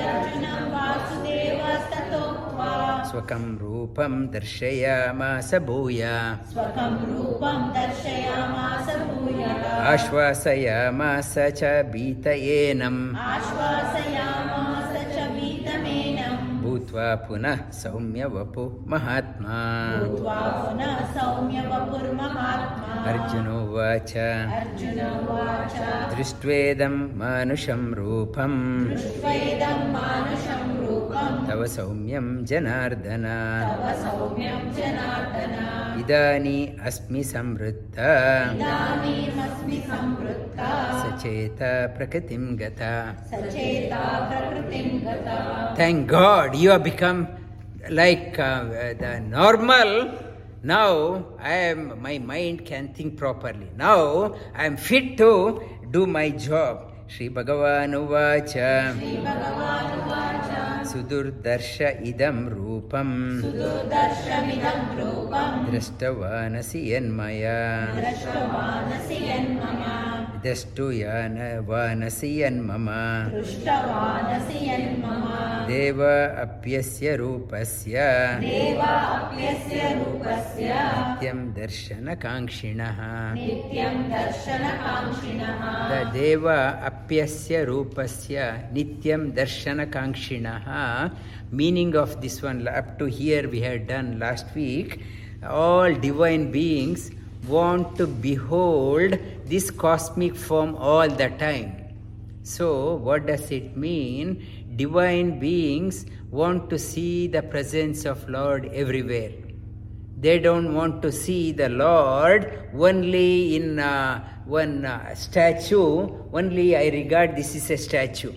Swakam Rupam Darshayamasa Bhuya Swakam Rupam Darshayamasa Bhuya Ashvasayamasa Cha Bitayenam Ashvasayamasa Cha Bitamenam Bhutva Punah Saumya Vapu Mahatma Bhutva Punah Saumya Vapur Mahatma Arjuna Vacha Arjuna Vacha Drishtvedam Manusham Rupam Drishtvedam Manusham Rupam Tava Saumyam Janardana Tava Saumyam Janardana Idani Asmi Samritta Idani Asmi Samritta Sacheta Prakritim Gata. Sacheta Prakritim Gata. Thank God you have become like uh, the normal. Now I am, my mind can think properly. Now I am fit to do my job. Shri Bhagavan Uvacha Shri Bhagavan Uvacha Sudurdarsha idam rupam Sudurdarshamidam Rupam Drashtavanasi yanmaya Drashtavanasi Yanmama Dashtuyana vanasi yanmama Drashtavanasi Yanmama Deva apyasya rupasya Deva apyasya rupasya Nityam darshana kankshinaha. Nityam darshana kankshinaha. The Deva apyasya rupasya Nityam darshana kankshinaha. Meaning of this one, up to here we had done last week. All divine beings want to behold this cosmic form all the time. So, what does it mean? Divine beings want to see the presence of Lord everywhere. They don't want to see the Lord only in uh, one uh, statue. Only I regard this is a statue.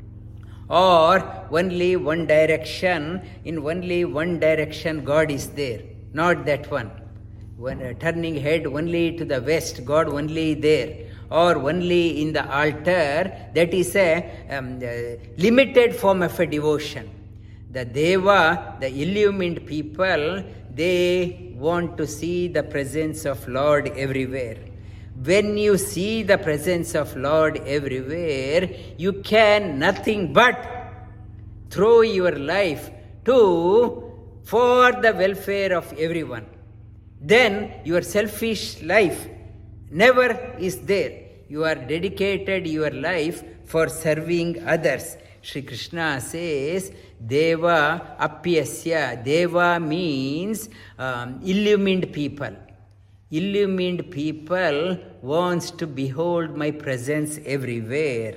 Or only one direction. In only one direction God is there. Not that one. When, uh, turning head only to the west, God only there. Or only in the altar, that is a um, uh, limited form of a devotion. The Deva, the illumined people, they want to see the presence of Lord everywhere. When you see the presence of Lord everywhere, you can nothing but throw your life to for the welfare of everyone. Then your selfish life never is there. You are dedicated your life for serving others. Shri Krishna says, Deva apyasya. Deva means um, illumined people. Illumined people wants to behold my presence everywhere.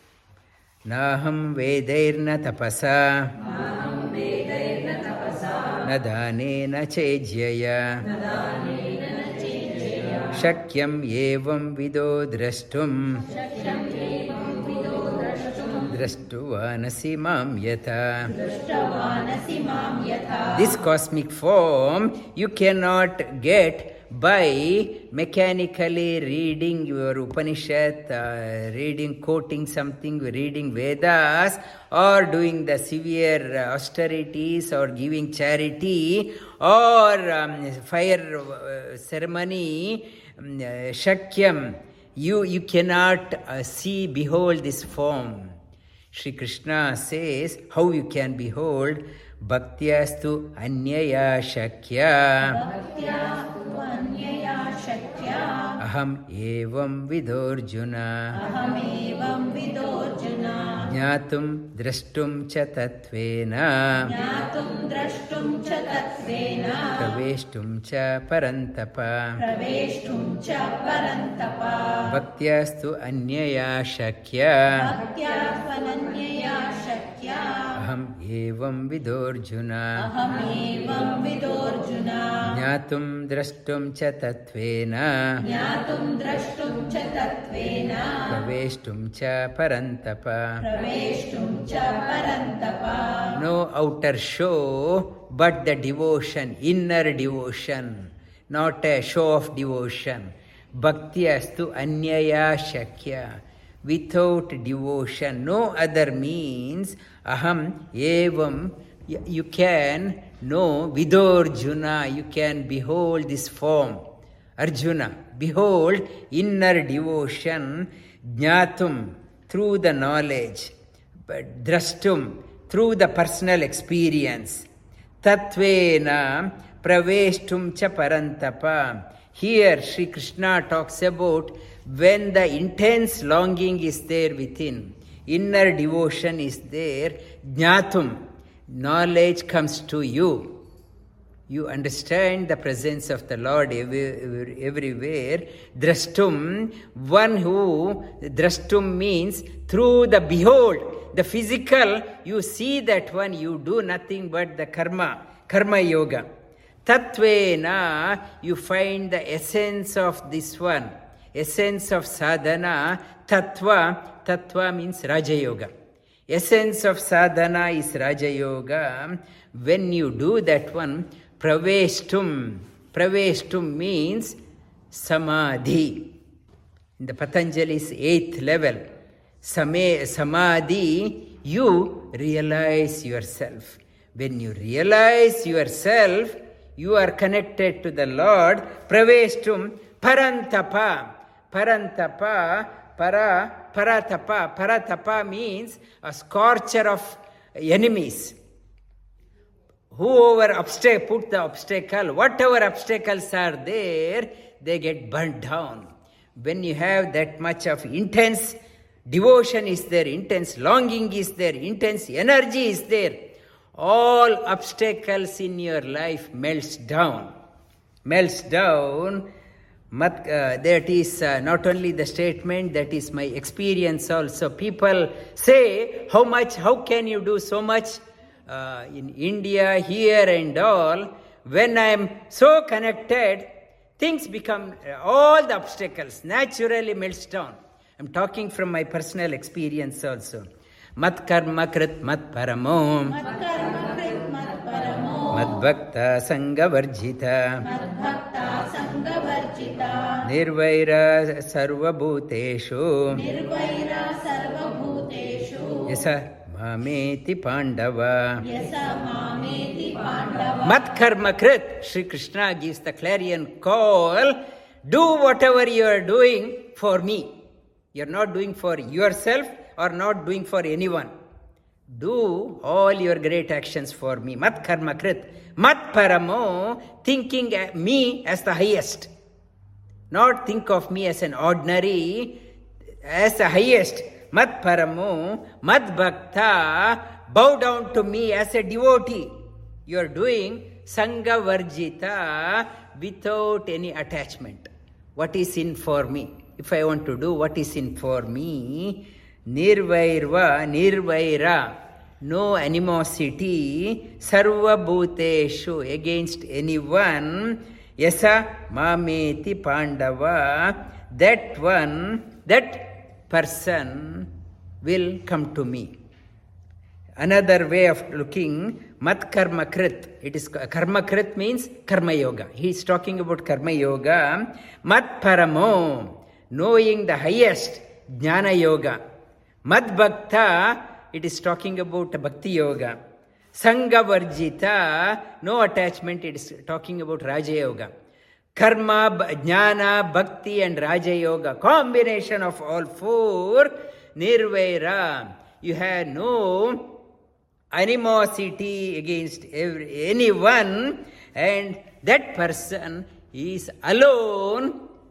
Naham vedairna tapasa na dhanena chejyaya shakyam evam vido drashtum drashtuvanasi mam yata. This cosmic form you cannot get by mechanically reading your Upanishad, uh, reading, quoting something, reading Vedas, or doing the severe austerities, or giving charity, or um, fire uh, ceremony, um, uh, shakyam. You, you cannot uh, see, behold this form. Shri Krishna says, how you can behold? Bhaktyastu anyaya shakya Aham evam vidorjuna. Ahamevam vidorjuna. Jnatum drashtum cha tatvena. Jnatum drashtum cha tatvena. Praveshtum cha parantapa. Praveshtum cha parantapa. Bhaktyastu anyaya shakya. Bhaktyavananyaya shakya. Aham evam vidorjuna. Ahamevam vidorjuna. Jnatum drashtum cha tatvena. Jnatum drashtum cha tatvena. Praveshtum cha parantapa. Praveshtum cha parantapa. No outer show, but the devotion, inner devotion, not a show of devotion. Bhakti astu anyaya shakya. Without devotion, no other means, aham evam, you can know, vidorjuna, you can behold this form. Arjuna, behold inner devotion, jnatum, through the knowledge, but drashtum, through the personal experience, tatvena, praveshtum cha parantapa. Here Sri Krishna talks about when the intense longing is there within, inner devotion is there, jnatum, knowledge comes to you. You understand the presence of the Lord every, everywhere. Drashtum, one who, drashtum means through the behold, the physical, you see that one, you do nothing but the karma, karma yoga. Tatvena, you find the essence of this one, essence of sadhana. Tattva, tattva means Raja Yoga. Essence of sadhana is Raja Yoga. When you do that one, praveshtum, praveshtum means samadhi. In the Patanjali's eighth level, Same, samadhi, you realize yourself. When you realize yourself, you are connected to the Lord. Praveshtum, parantapa. Parantapa, para, paratapa. Paratapa means a scorcher of enemies. Whoever obstacle, put the obstacle, whatever obstacles are there, they get burnt down. When you have that much of intense devotion is there, intense longing is there, intense energy is there, all obstacles in your life melts down. Melts down. Mat, uh, that is uh, not only the statement, that is my experience also. People say, how much, how can you do so much uh, in India, here and all? When I am so connected, things become, uh, all the obstacles naturally melts down. I am talking from my personal experience also. Mat karma krit mat paramo. Mat karma krit mat paramo. Mad bhakta sanga varjita. Mad bhakta sanga varjita. Nirvaira sarva bhuteshu. Nirvaira sarva bhuteshu. Yasa mameti pandava. Yasa mameti pandava. Mat karma krit. Sri Krishna gives the clarion call. Do whatever you are doing for me. You are not doing for yourself or not doing for anyone. Do all your great actions for me. Mat karma krit. Mat paramo, thinking me as the highest. Not think of me as an ordinary, as the highest. Mat paramo, mad bhakta, bow down to me as a devotee. You are doing sanga varjita without any attachment. What is in for me? If I want to do what is in for me, nirvairva, nirvaira, no animosity, sarva bhuteshu, against anyone, yasa mameti pandava, that one, that person will come to me. Another way of looking, mat karma krit, it is karma krit means karma yoga. He is talking about karma yoga. Mat paramo, knowing the highest, jnana yoga. Mad bhakta, it is talking about bhakti yoga. Sanga varjita, no attachment, it is talking about Raja yoga. Karma, jnana, bhakti and Raja yoga, combination of all four, nirvaira. You have no animosity against every, anyone, and that person is alone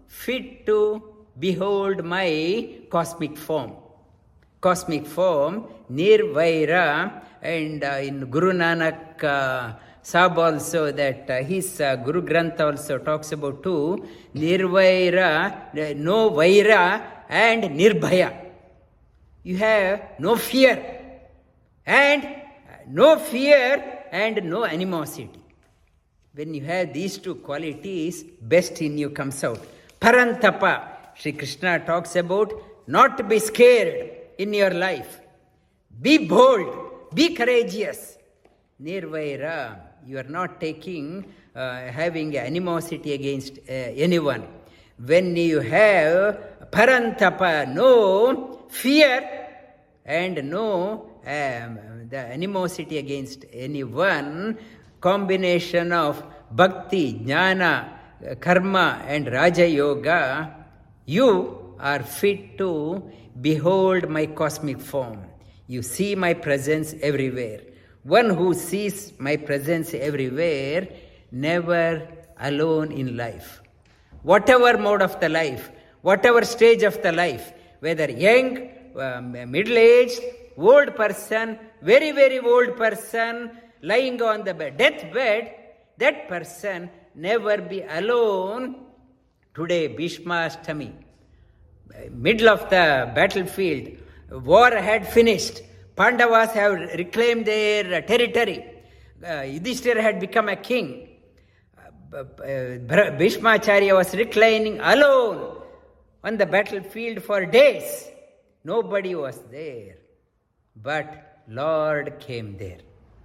fit to behold my cosmic form. Cosmic form, Nirvaira, and uh, in Guru Nanak uh, Sahib also, that uh, his uh, Guru Granth also talks about too, Nirvaira, uh, no Vaira and Nirbhaya. You have no fear, and uh, no fear and no animosity. When you have these two qualities, best in you comes out. Parantapa, Sri Krishna talks about not to be scared in your life. Be bold, be courageous. Nirvaira, you are not taking, uh, having animosity against uh, anyone. When you have Parantapa, no fear and no um, the animosity against anyone, combination of bhakti, jnana, karma and Raja Yoga, you are fit to behold my cosmic form. You see my presence everywhere. One who sees my presence everywhere, never alone in life. Whatever mode of the life, whatever stage of the life, whether young, um, middle-aged, old person, very, very old person, lying on the bed, deathbed, that person never be alone. Today, Bhishma Ashtami, middle of the battlefield, war had finished, Pandavas have reclaimed their territory, uh, Yudhishthira had become a king, uh, uh, Bhishma Acharya was reclining alone on the battlefield for days. Nobody was there, but Lord came there.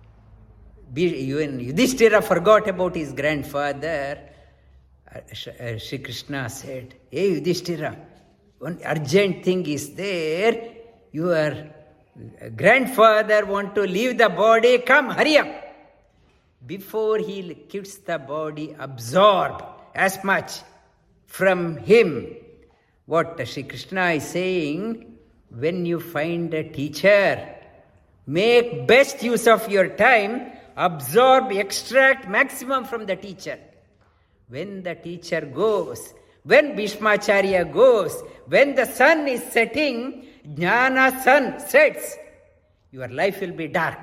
Even Yudhishthira forgot about his grandfather. Uh, Shri Krishna said, "Hey Yudhishthira, one urgent thing is there. Your grandfather want to leave the body. Come, hurry up." Before he quits the body, absorb as much from him. What Shri Krishna is saying, when you find a teacher, make best use of your time, absorb, extract maximum from the teacher. When the teacher goes, when Bhishmacharya goes, when the sun is setting, Jnana sun sets, your life will be dark.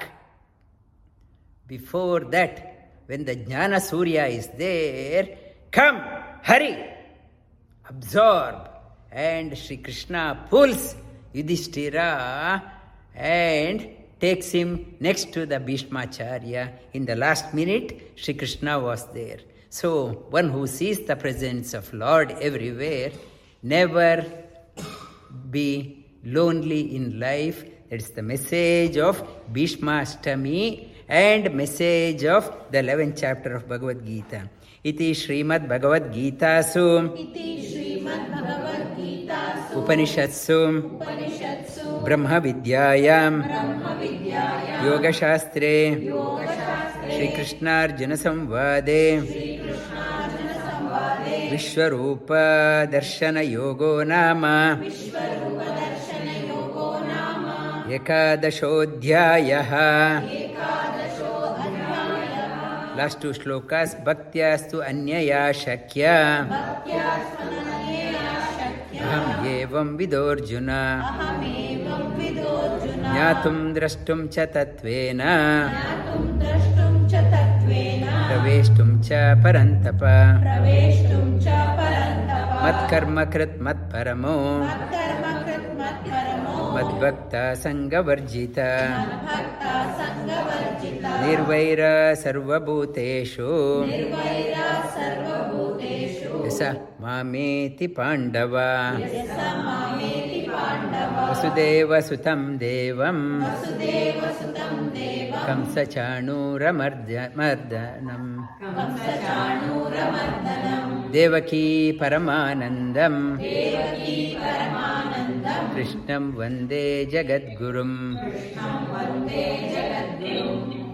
Before that, when the Jnana Surya is there, come, hurry, absorb. And Shri Krishna pulls Yudhishthira and takes him next to the Bhishmacharya. In the last minute, Shri Krishna was there. So, one who sees the presence of Lord everywhere, never be lonely in life. That's the message of Bhishma Ashtami and message of the eleventh chapter of Bhagavad Gita. Iti Srimad Bhagavad Gitasu Iti Srimad Bhagavad Gitasu Upanishatsu Upanishatsu Brahma Vidyayam Brahma Vidyayam Yoga Shastre Yoga Shastre Shri Krishna Arjuna Samvade Shri Krishna Arjuna Samvade Vishwarupa Darshana Yogo Nama Vishwarupa Darshana Yogo Nama Ekadashodhyayaha. Ekadashodhyayaha. Last two shlokas. Bhaktyastu anyaya shakya Bhaktyastananaya Shakya aham yevam vidorjuna Ahamevam Vidorjuna jnatum drashtum cha tatvena Jnatum Drashtum Cha Tatvena praveshtum cha parantapa Praveshtum Cha Parantapa matkarma krit matparamo Matkarma Krit Matparamo madbhakta sangavarjita Madbhakta Sangavarjita nirvaira sarvabhuteshu Nirvaira Sarvabhuteshu yasa mameti pandava Yasa Mameti Pandava vasudeva sutam devam Vasudeva Sutam Deva kamsa chanuramardanam Kamsa Chanuramardanam devaki paramanandam Devaki Paramanandam krishnam vande jagadgurum Krishnam Vande Jagadgurum